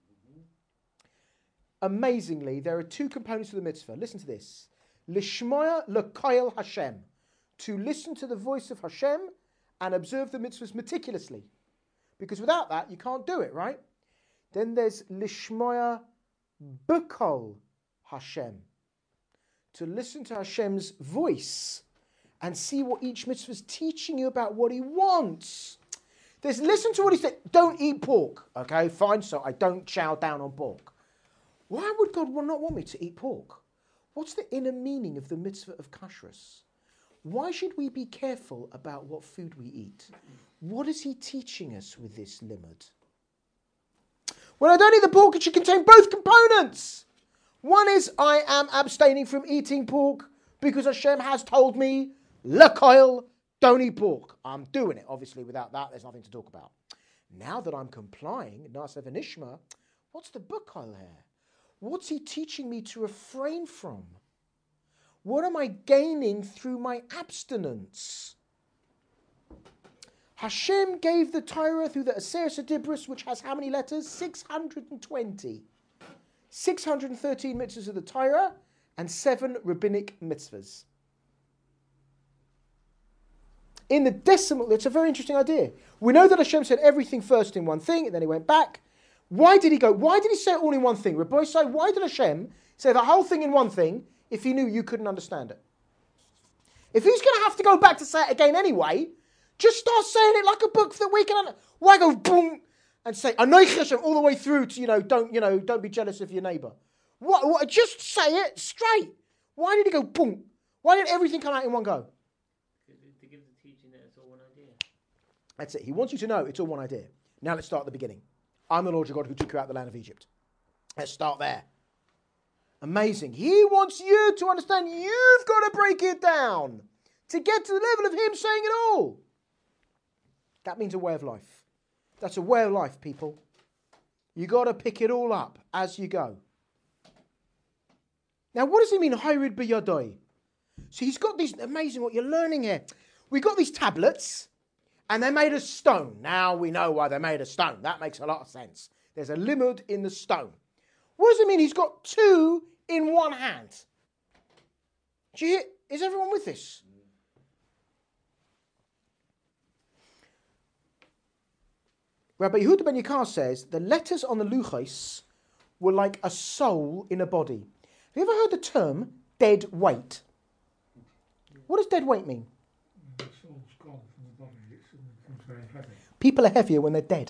Amazingly, there are two components to the mitzvah. Listen to this. Lishmoya l'koyel Hashem. To listen to the voice of Hashem and observe the mitzvahs meticulously. Because without that, you can't do it, right? Then there's Lishmoya b'kol Hashem. To listen to Hashem's voice and see what each mitzvah is teaching you about what he wants. There's listen to what he said. Don't eat pork. Okay, fine, so I don't chow down on pork. Why would God not want me to eat pork? What's the inner meaning of the mitzvah of kashrus? Why should we be careful about what food we eat? What is he teaching us with this limud? Well, I don't eat the pork, it should contain both components. One is I am abstaining from eating pork because Hashem has told me, l'koil, don't eat pork. I'm doing it. Obviously, without that, there's nothing to talk about. Now that I'm complying, Na'aseh v'nishma, what's the b'kol here? What's he teaching me to refrain from? What am I gaining through my abstinence? Hashem gave the Torah through the Aseret Adibros, which has how many letters? six hundred twenty. six hundred thirteen mitzvahs of the Torah and seven rabbinic mitzvahs. In the decimal, it's a very interesting idea. We know that Hashem said everything first in one thing, and then he went back. Why did he go? Why did he say it all in one thing? Rabbi say, why did Hashem say the whole thing in one thing if he knew you couldn't understand it? If he's going to have to go back to say it again anyway, just start saying it like a book that we can understand. Why go boom and say Anoich Hashem all the way through to, you know, don't, you know, don't be jealous of your neighbour. What, what? Just say it straight. Why did he go boom? Why did everything come out in one go? To give the teaching that it's all one idea. That's it. He wants you to know it's all one idea. Now let's start at the beginning. I'm the Lord your God who took you out of the land of Egypt. Let's start there. Amazing. He wants you to understand you've got to break it down to get to the level of him saying it all. That means a way of life. That's a way of life, people. You got to pick it all up as you go. Now, what does he mean, Hayrid b'yadoi? So he's got these, amazing what you're learning here. We got these tablets, and they're made of stone. Now we know why they're made of stone. That makes a lot of sense. There's a limud in the stone. What does it mean he's got two in one hand? Do you hear? Is everyone with this? Rabbi Yehuda ben Yakar says the letters on the luchos were like a soul in a body. Have you ever heard the term dead weight? What does dead weight mean? The soul's gone from the body. It suddenly becomes very heavy. People are heavier when they're dead.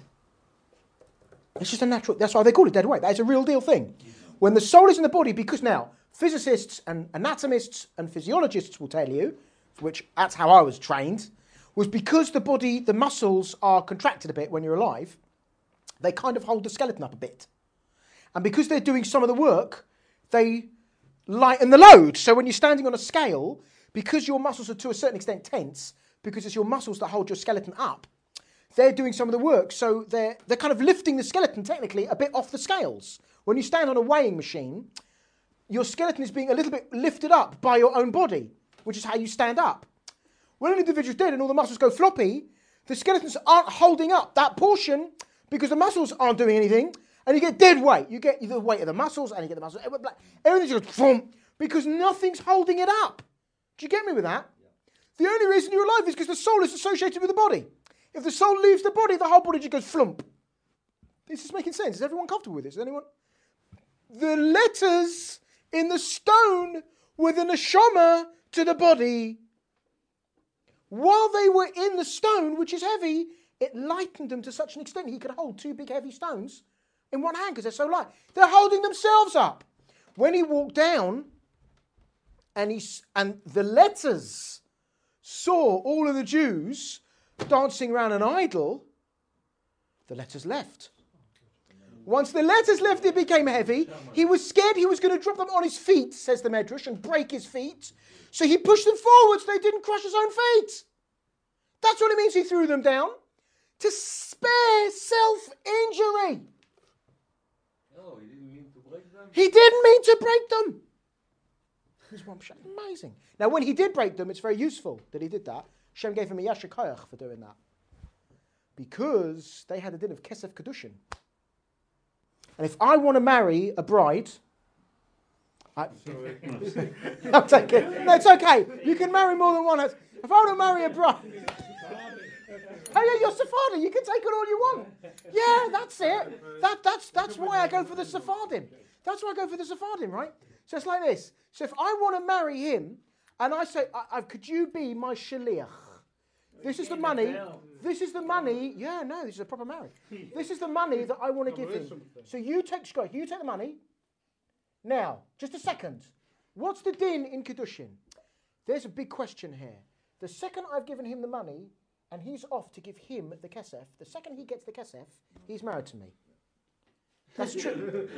It's just a natural, that's why they call it dead weight. That is a real deal thing. When the soul is in the body, because now, physicists and anatomists and physiologists will tell you, which that's how I was trained, was because the body, the muscles are contracted a bit when you're alive, they kind of hold the skeleton up a bit. And because they're doing some of the work, they lighten the load. So when you're standing on a scale, because your muscles are to a certain extent tense, because it's your muscles that hold your skeleton up, they're doing some of the work. So they're, they're kind of lifting the skeleton technically a bit off the scales. When you stand on a weighing machine, your skeleton is being a little bit lifted up by your own body, which is how you stand up. When an individual's dead and all the muscles go floppy, the skeletons aren't holding up that portion because the muscles aren't doing anything, and you get dead weight. You get the weight of the muscles, and you get the muscles. Everything just goes boom, because nothing's holding it up. Do you get me with that? The only reason you're alive is because the soul is associated with the body. If the soul leaves the body, the whole body just goes flump. This is making sense. Is everyone comfortable with this? Is anyone? The letters in the stone were the neshama to the body. While they were in the stone, which is heavy, it lightened them to such an extent he could hold two big heavy stones in one hand because they're so light. They're holding themselves up. When he walked down and, he, and the letters saw all of the Jews dancing around an idol, the letters left. Once the letters left, it became heavy. He was scared he was going to drop them on his feet, says the Medrash, and break his feet. So he pushed them forward so they didn't crush his own feet. That's what it means he threw them down. To spare self-injury. Oh, he didn't mean to break them? He didn't mean to break them. He's one shot. Amazing. Now, when he did break them, it's very useful that he did that. Shem gave him a yasher koyach for doing that. Because they had a din of kesef kedushin. And if I want to marry a bride, I, I'll take it. No, it's okay. You can marry more than one. If I want to marry a bride, oh yeah, you're Sephardi. You can take it all you want. Yeah, that's it. That that's that's why I go for the Sephardim. That's why I go for the Sephardim, right? So it's like this. So if I want to marry him, and I say, I, I, could you be my shaliach? This is the money. This is the money. Yeah, no, this is a proper marriage. This is the money that I want to give him. So you take, Scott, you take the money. Now, just a second. What's the din in Kedushin? There's a big question here. The second I've given him the money, and he's off to give him the kesef, the second he gets the kesef, he's married to me. That's true.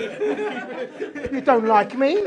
You don't like me?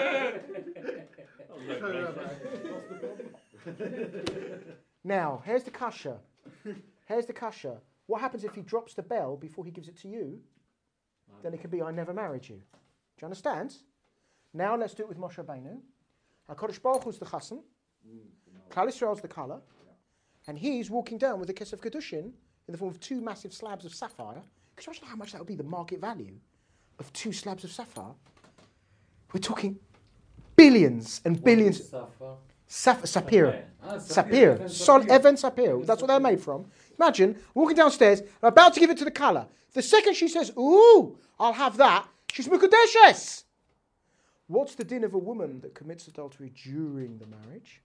Now, here's the kasha. Here's the kasha. What happens if he drops the bell before he gives it to you? Then it could be, I never married you. Do you understand? Now let's do it with Moshe Rabbeinu. HaKadosh Baruch Hu's the chassan. Klal Yisrael's the kala. And he's walking down with a kiss of Kedushin in the form of two massive slabs of sapphire. Could you imagine how much that would be the market value of two slabs of sapphire? We're talking billions and billions. Sapphire. Saf- Sapir. Ah, Sapir. Sapir. Sol Even Sapir. That's what they're made from. Imagine walking downstairs, I'm about to give it to the kala. The second she says, ooh, I'll have that, she's Mukadeshes. What's the din of a woman that commits adultery during the marriage?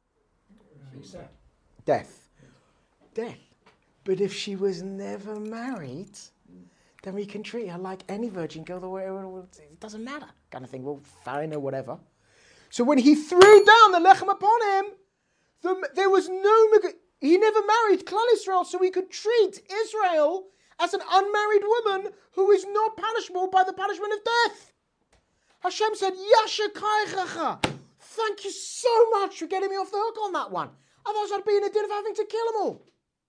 Death. Death. But if she was never married, then we can treat her like any virgin girl. The way it doesn't matter, kind of thing. Well, fine or whatever. So when he threw down the lechem upon him, the, there was no. He never married Klal Yisrael, so he could treat Israel as an unmarried woman who is not punishable by the punishment of death. Hashem said, Yasher kaichacha. Thank you so much for getting me off the hook on that one. Otherwise I'd be in a din of having to kill them all.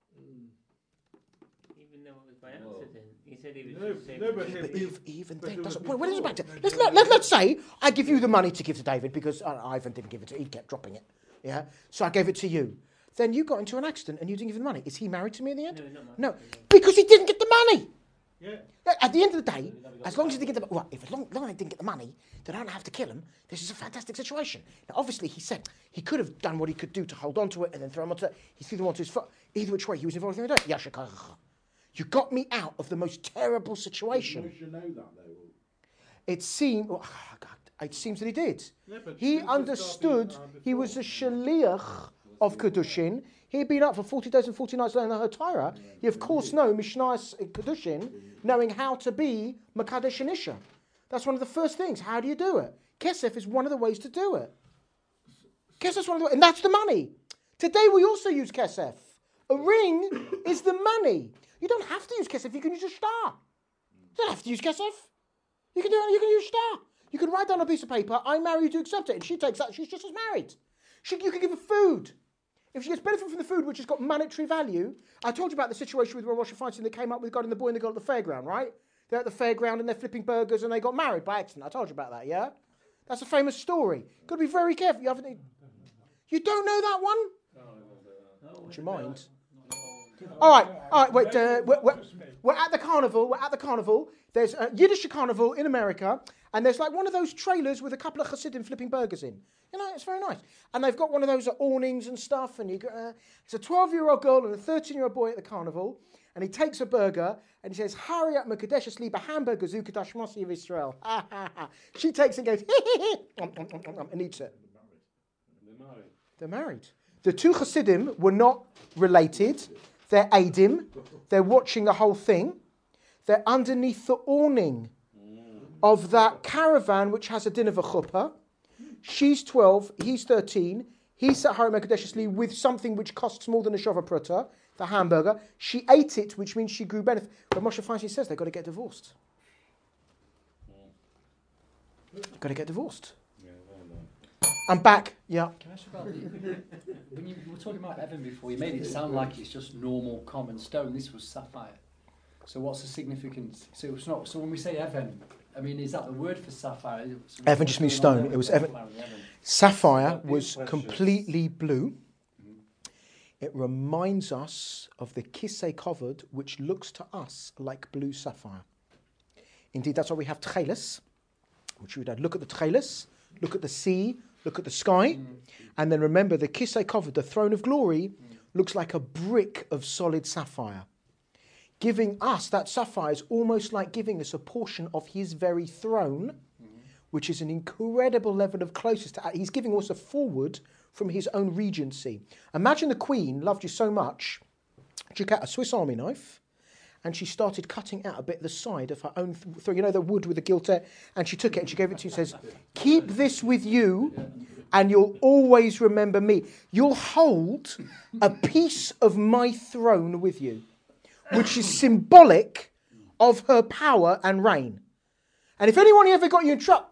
Even though it was by accident. He said he was No, just saying. no, but But if, even but then, it doesn't, was- well, what is it back to? Let's, let, let, let's say I give you the money to give to David because uh, Ivan didn't give it to he kept dropping it. Yeah, so I gave it to you. Then you got into an accident and you didn't give him the money. Is he married to me in the end? No, not much. No, because he didn't get the money. Yeah. At the end of the day, as long as he didn't get the well, if as long, long as he didn't get the money, then I don't have to kill him. This is a fantastic situation. Now, obviously, he said he could have done what he could do to hold on to it and then throw him onto it. He threw them onto his foot. Either which way, he was involved in the death. Yasher kaichacha. You got me out of the most terrible Did situation. Moshe know that though? It seemed, oh, God, it seems that he did. Yeah, but He since the understood starting, uh, he was a before- shaliach of Kedushin. He had been up for forty days and forty nights learning the Torah. He, of course, know Mishnah's Kedushin, knowing how to be Makadesh and Isha. That's one of the first things. How do you do it? Kesef is one of the ways to do it. Kesef's one of the, and that's the money. Today we also use Kesef. A ring is the money. You don't have to use Kesef. You can use a star. You don't have to use Kesef. You can do it. You can use star. You can write down on a piece of paper, I marry you to accept it. And she takes that. She's just as married. She, you can give her food. If she gets benefit from the food, which has got monetary value. I told you about the situation with Rosh Hashanah that came up with God and the boy and the girl at the fairground, right? They're at the fairground and they're flipping burgers and they got married by accident. I told you about that, yeah? That's a famous story. Got to be very careful. You haven't. You don't know that one? Would you mind? All right, all right. Wait. Uh, we're, we're, we're at the carnival. We're at the carnival. There's a Yiddish carnival in America, and there's like one of those trailers with a couple of Hasidim flipping burgers in. You know, it's very nice. And they've got one of those awnings and stuff. And you got, uh, it's a twelve-year-old girl and a thirteen-year-old boy at the carnival, and he takes a burger and he says, "Hurry up, Mekadesh Liba hamburger Zukadash Masi of Israel." She takes it and goes um, um, um, um, and eats it. They're married. The two Hasidim were not related. They're Adim. They're watching the whole thing. They're underneath the awning of that caravan which has a din of a chuppah. She's twelve, he's thirteen. He's at home Mekadeshly with something which costs more than a shova pruta, the hamburger. She ate it, which means she grew benefit. But Moshe Feinstein says they've got to get divorced. Got to get divorced. I'm back. Yeah. Can I ask about the, when you were talking about Evan before, you made it sound like it's just normal common stone. This was sapphire. So what's the significance? So it's not. So when we say Evan, I mean, is that the word for sapphire? So Evan just means stone. It was Evan. Sapphire was completely blue. It reminds us of the Kisei covered, which looks to us like blue sapphire. Indeed, that's why we have Tchelis, which we would look at the Tchelis, look at the sea, look at the sky, mm. and then remember the Kisei covered, the throne of glory, mm. looks like a brick of solid sapphire. Giving us, that sapphire is almost like giving us a portion of his very throne, mm. which is an incredible level of closeness to, he's giving us a forward from his own regency. Imagine the Queen loved you so much, she took out a Swiss Army knife, and she started cutting out a bit of the side of her own, th- you know, the wood with the gilt edge, and she took it and she gave it to you and says, keep this with you and you'll always remember me. You'll hold a piece of my throne with you, which is symbolic of her power and reign. And if anyone ever got you in trouble,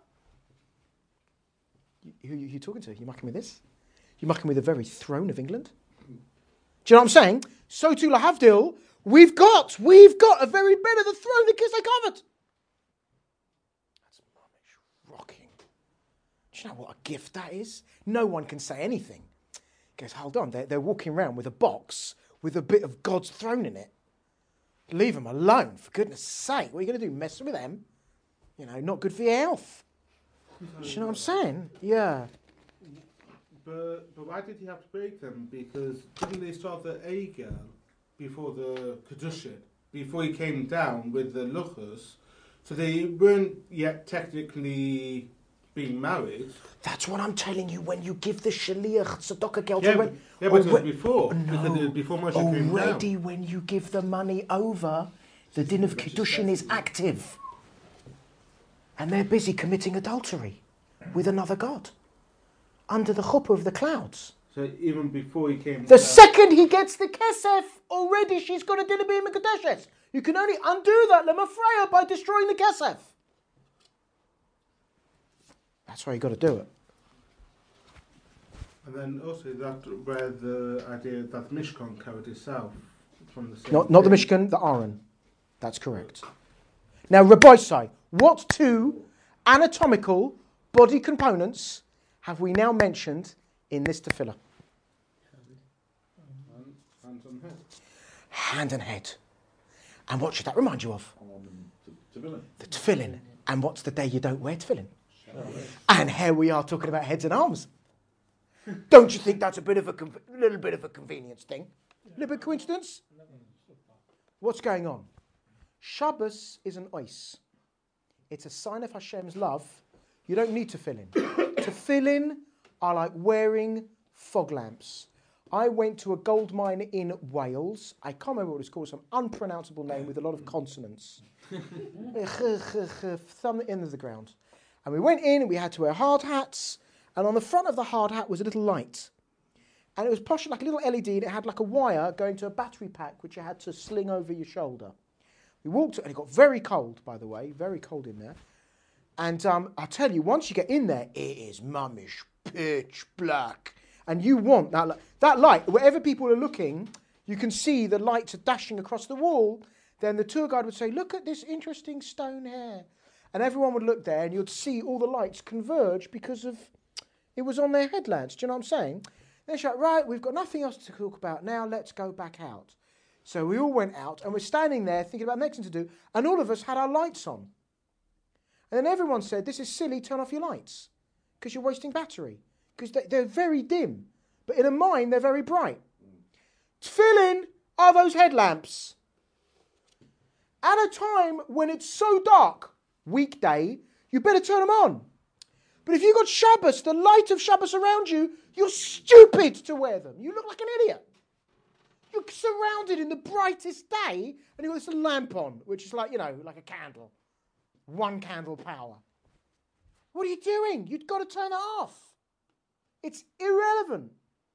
who are you talking to? You mucking with this? You mucking with the very throne of England? Do you know what I'm saying? So too Lahavdil, We've got, we've got a very bit of the throne that Kisei covered. That's mamish rocking. Do you know what a gift that is? No one can say anything. He goes, hold on, they're, they're walking around with a box with a bit of God's throne in it. Leave them alone, for goodness sake. What are you going to do, mess with them? You know, not good for your health. Do you know what I'm saying? Yeah. But, but why did he have to break them? Because didn't they start the A girl before the Kedushin, before he came down with the Luchas, so they weren't yet technically being married. That's what I'm telling you. When you give the Shaliach Tzedakah Geld, yeah, but, yeah, but it was alre- before, no, because it was before Moshe came down. already when you give the money over, the din of Kiddushin is active. And they're busy committing adultery with another god under the chuppah of the clouds. So even before he came The down. second he gets the kesef, already she's got a din of being Mekadeshes. You can only undo that lemafreya by destroying the kesef. That's why you got to do it. And then also that where the idea that Mishkan carried itself from the same Not, not the thing. Mishkan, the Aaron. That's correct. Now, Rabbi Sai, what two anatomical body components have we now mentioned in this tefillah? Hands on head. Hand and head. And what should that remind you of? Tefillin. The tefillin. And what's the day you don't wear tefillin? And here we are talking about heads and arms. Don't you think that's a bit of a con- little bit of a convenience thing? A little bit of coincidence? What's going on? Shabbos is an ois. It's a sign of Hashem's love. You don't need tefillin. Tefillin are like wearing fog lamps. I went to a gold mine in Wales. I can't remember what it's called, some unpronounceable name with a lot of consonants. Thumb the end of the ground. And we went in and we had to wear hard hats. And on the front of the hard hat was a little light. And it was posh like a little L E D, and it had like a wire going to a battery pack which you had to sling over your shoulder. We walked, and it got very cold, by the way, very cold in there. And um, I'll tell you, once you get in there, it is mummish, pitch black. And you want that light. That light, wherever people are looking, you can see the lights are dashing across the wall. Then the tour guide would say, look at this interesting stone here. And everyone would look there, and you'd see all the lights converge because of it was on their headlamps. Do you know what I'm saying? They're like, right, we've got nothing else to talk about now. Let's go back out. So we all went out, and we're standing there thinking about the next thing to do, and all of us had our lights on. And then everyone said, this is silly, turn off your lights, because you're wasting battery, because they, they're very dim. But in a mine, they're very bright. Tefillin are those headlamps. At a time when it's so dark, weekday, you better turn them on. But if you've got Shabbos, the light of Shabbos around you, you're stupid to wear them. You look like an idiot. You're surrounded in the brightest day, and you've got this lamp on, which is like, you know, like a candle. One candle power. What are you doing? You've got to turn it off. It's irrelevant.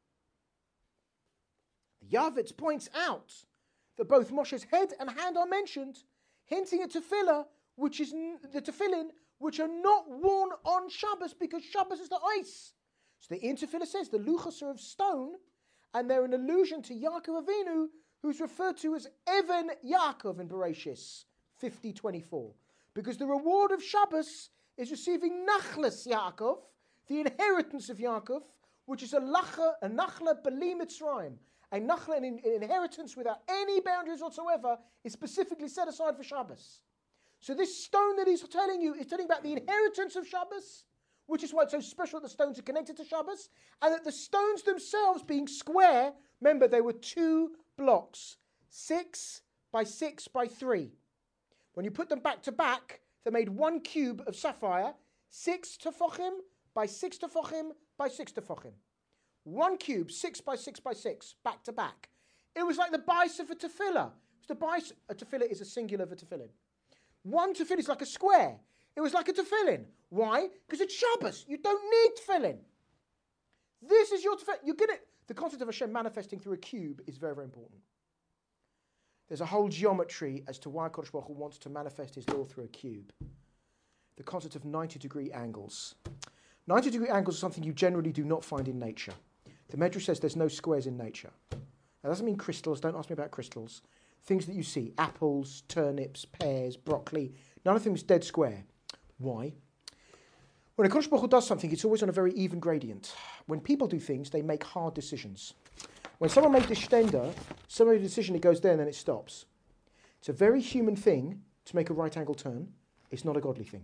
The Yavitz points out that both Moshe's head and hand are mentioned, hinting at tefillah, which is n- the tefillin, which are not worn on Shabbos because Shabbos is the ice. So the Tefillah says the luchos are of stone, and they're an allusion to Yaakov Avinu, who's referred to as Even Yaakov in Bereshis fifty twenty-four. Because the reward of Shabbos is receiving Nachlas Yaakov, the inheritance of Yaakov, which is a lacha, a nachla b'li Mitzrayim. A nachla, an, in, an inheritance without any boundaries whatsoever, is specifically set aside for Shabbos. So this stone that he's telling you is telling about the inheritance of Shabbos, which is why it's so special that the stones are connected to Shabbos, and that the stones themselves being square, remember they were two blocks, six by six by three. When you put them back to back, they made one cube of sapphire, six tefochim by six tefochim by six tefochim. One cube, six by six by six, back to back. It was like the bais of a tefillah. It was the bais, a tefillah is a singular of a tefillin. One tefillin is like a square. It was like a tefillin. Why? Because it's Shabbos. You don't need tefillin. This is your tefillin. You get it. The concept of Hashem manifesting through a cube is very, very important. There's a whole geometry as to why Kodesh Baruch Hu wants to manifest his law through a cube. The concept of ninety degree angles. ninety degree angles are something you generally do not find in nature. The Medrash says there's no squares in nature. That doesn't mean crystals. Don't ask me about crystals. Things that you see, apples, turnips, pears, broccoli, none of them is dead square. Why? When a Kodesh Baruch Hu does something, it's always on a very even gradient. When people do things, they make hard decisions. When someone makes this stender, somebody makes a decision, it goes there and then it stops. It's a very human thing to make a right angle turn. It's not a godly thing.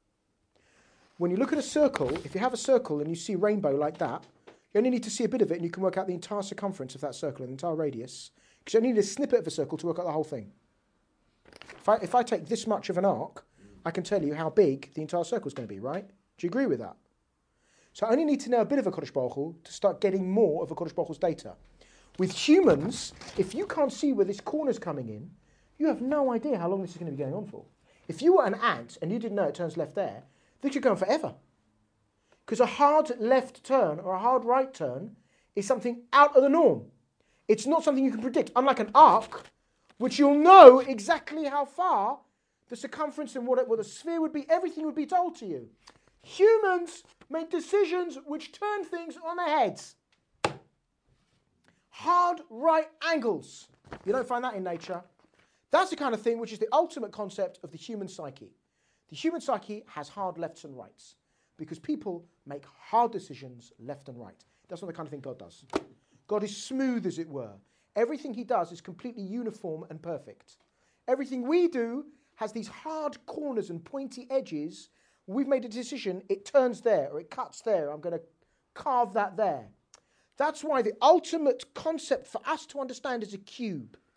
When you look at a circle, if you have a circle and you see rainbow like that, you only need to see a bit of it and you can work out the entire circumference of that circle, the entire radius, because you only need a snippet of a circle to work out the whole thing. If I, if I take this much of an arc, I can tell you how big the entire circle is going to be, right? Do you agree with that? So I only need to know a bit of a Kodesh Baruch Hu to start getting more of a Kodesh Baruch Hu's data. With humans, if you can't see where this corner's coming in, you have no idea how long this is going to be going on for. If you were an ant and you didn't know it turns left there, this could go on forever. Because a hard left turn or a hard right turn is something out of the norm. It's not something you can predict. Unlike an arc, which you'll know exactly how far the circumference and what, it, what the sphere would be, everything would be told to you. Humans make decisions which turn things on their heads. Hard right angles. You don't find that in nature. That's the kind of thing which is the ultimate concept of the human psyche. The human psyche has hard lefts and rights because people make hard decisions left and right. That's not the kind of thing God does. God is smooth, as it were. Everything he does is completely uniform and perfect. Everything we do has these hard corners and pointy edges. We've made a decision, it turns there or it cuts there. I'm going to carve that there. That's why the ultimate concept for us to understand is a cube.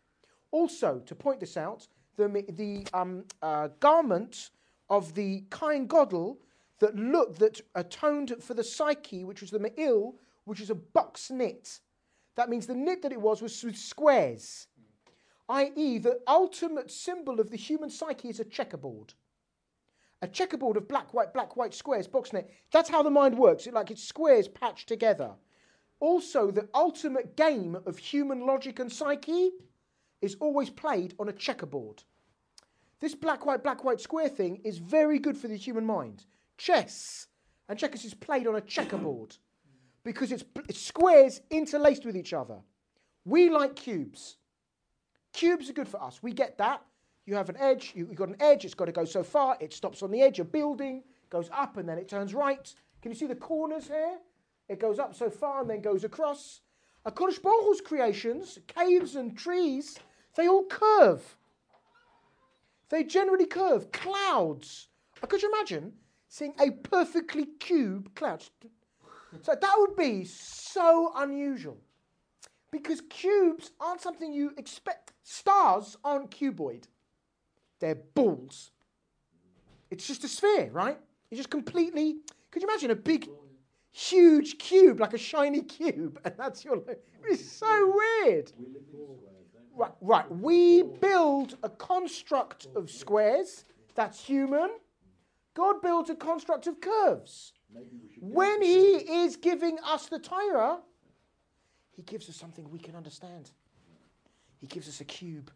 Also, to point this out, the, the um, uh, garment of the Kain Godel that looked, that atoned for the psyche, which was the Me'il, which is a box knit. That means the knit that it was was with squares, that is the ultimate symbol of the human psyche is a checkerboard. A checkerboard of black, white, black, white squares, box knit. That's how the mind works. It, like it's squares patched together. Also, the ultimate game of human logic and psyche is always played on a checkerboard. This black, white, black, white square thing is very good for the human mind. Chess and checkers is played on a checkerboard because it's, it's squares interlaced with each other. We like cubes. Cubes are good for us. We get that. You have an edge. You, you've got an edge. It's got to go so far. It stops on the edge. You're building, goes up, and then it turns right. Can you see the corners here? It goes up so far and then goes across. HaKadosh Baruch Hu's creations, caves and trees, they all curve. They generally curve. Clouds. Could you imagine seeing a perfectly cube cloud? So that would be so unusual. Because cubes aren't something you expect. Stars aren't cuboid. They're balls. It's just a sphere, right? It's just completely... Could you imagine a big, huge cube, like a shiny cube, and that's your... It's so weird. Right, right. We build a construct of squares. That's human. God builds a construct of curves. When he is giving us the Torah, he gives us something we can understand. He gives us a cube.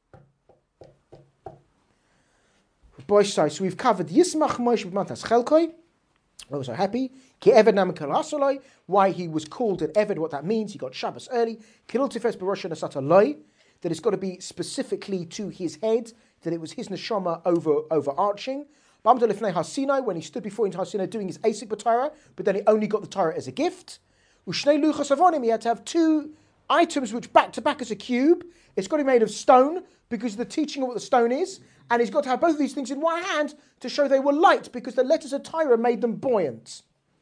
So we've covered Yismach Moshe b'matas Chelkoi. I was so happy. Ki Eved Nam Kalasoloi. Why he was called an Eved, what that means. He got Shabbos early. Kilul Tifes B'Rosh Nasata Loi. That it's got to be specifically to his head. That it was his neshama over overarching. B'Amda Lifnei Har Sinai, when he stood before him Har Sinai doing his Asik b'Torah, but then he only got the Torah as a gift. Ushnei Luchos Avonim, he had to have two items which back to back as a cube. It's got to be made of stone because of the teaching of what the stone is. And he's got to have both of these things in one hand to show they were light because the letters of Torah made them buoyant.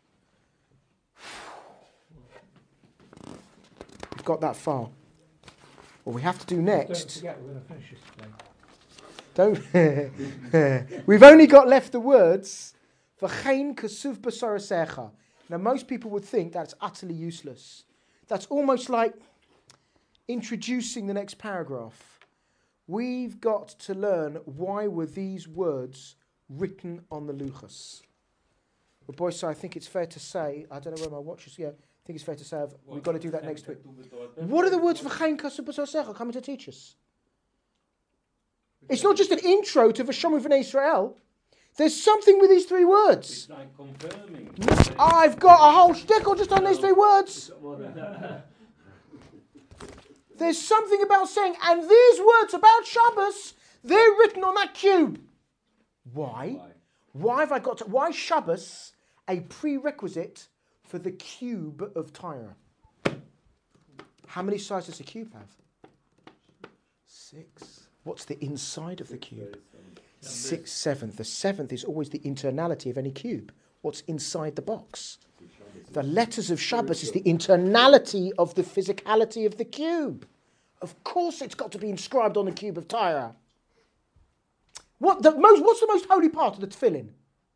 We've got that far. What we have to do next... Don't forget, we're going to finish this today. Don't. We've only got left the words, V'chein kasuv b'sorasecha. Now, most people would think that's utterly useless. That's almost like introducing the next paragraph. We've got to learn why were these words written on the luchos. But boys, so I think it's fair to say, I don't know where my watch is, yeah, I think it's fair to say I've, we've got to do that next week. What are the words V'chein kasuv b'sorasecha coming to teach us? It's not just an intro to V'shomu V'nei Israel. There's something with these three words. It's like confirming. I've got a whole shtickle just on these three words. There's something about saying, and these words about Shabbos, they're written on that cube. Why? Why, why have I got to, why Shabbos a prerequisite for the cube of Torah? How many sides does a cube have? Six. What's the inside of the cube? Six, seventh. The seventh is always the internality of any cube. What's inside the box? The letters of Shabbos is the internality of the physicality of the cube. Of course it's got to be inscribed on the cube of Torah. What the most, what's the most holy part of the tefillin?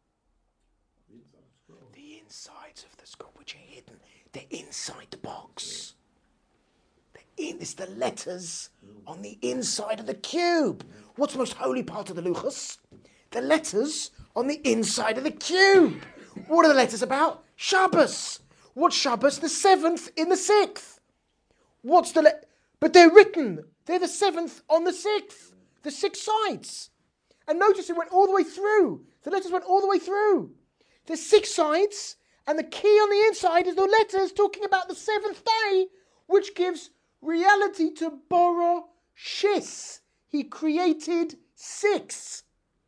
The insides of the scroll, which are hidden. They're inside the box. They're in, it's the letters on the inside of the cube. What's the most holy part of the luchos? The letters on the inside of the cube. What are the letters about? Shabbos. What's Shabbos? The seventh in the sixth. What's the... Le- but they're written. They're the seventh on the sixth. The six sides. And notice it went all the way through. The letters went all the way through. There's six sides, and the key on the inside is the letters talking about the seventh day, which gives reality to Boro Shis. He created six.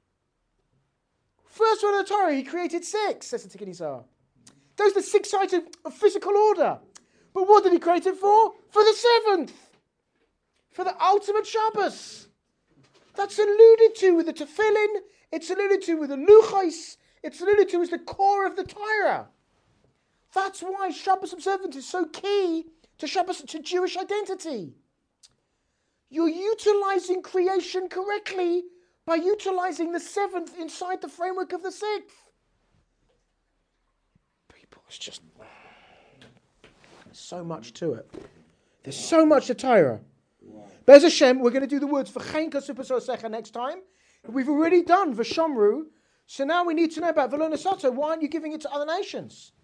First one of the Torah, he created six, says the Tikkun Yisrael. Those are the six sides of, of physical order. But what did he create it for? For the seventh. For the ultimate Shabbos. That's alluded to with the tefillin. It's alluded to with the luchos. It's alluded to as the core of the Torah. That's why Shabbos observance is so key to Shabbos, to Jewish identity. You're utilizing creation correctly by utilizing the seventh inside the framework of the sixth. People, it's just... There's so much to it. There's so much to Torah. Be'ez Hashem, we're going to do the words V'chein Kasupa Sosecha next time. We've already done V'shomru, so now we need to know about V'lo Nasato. Why aren't you giving it to other nations?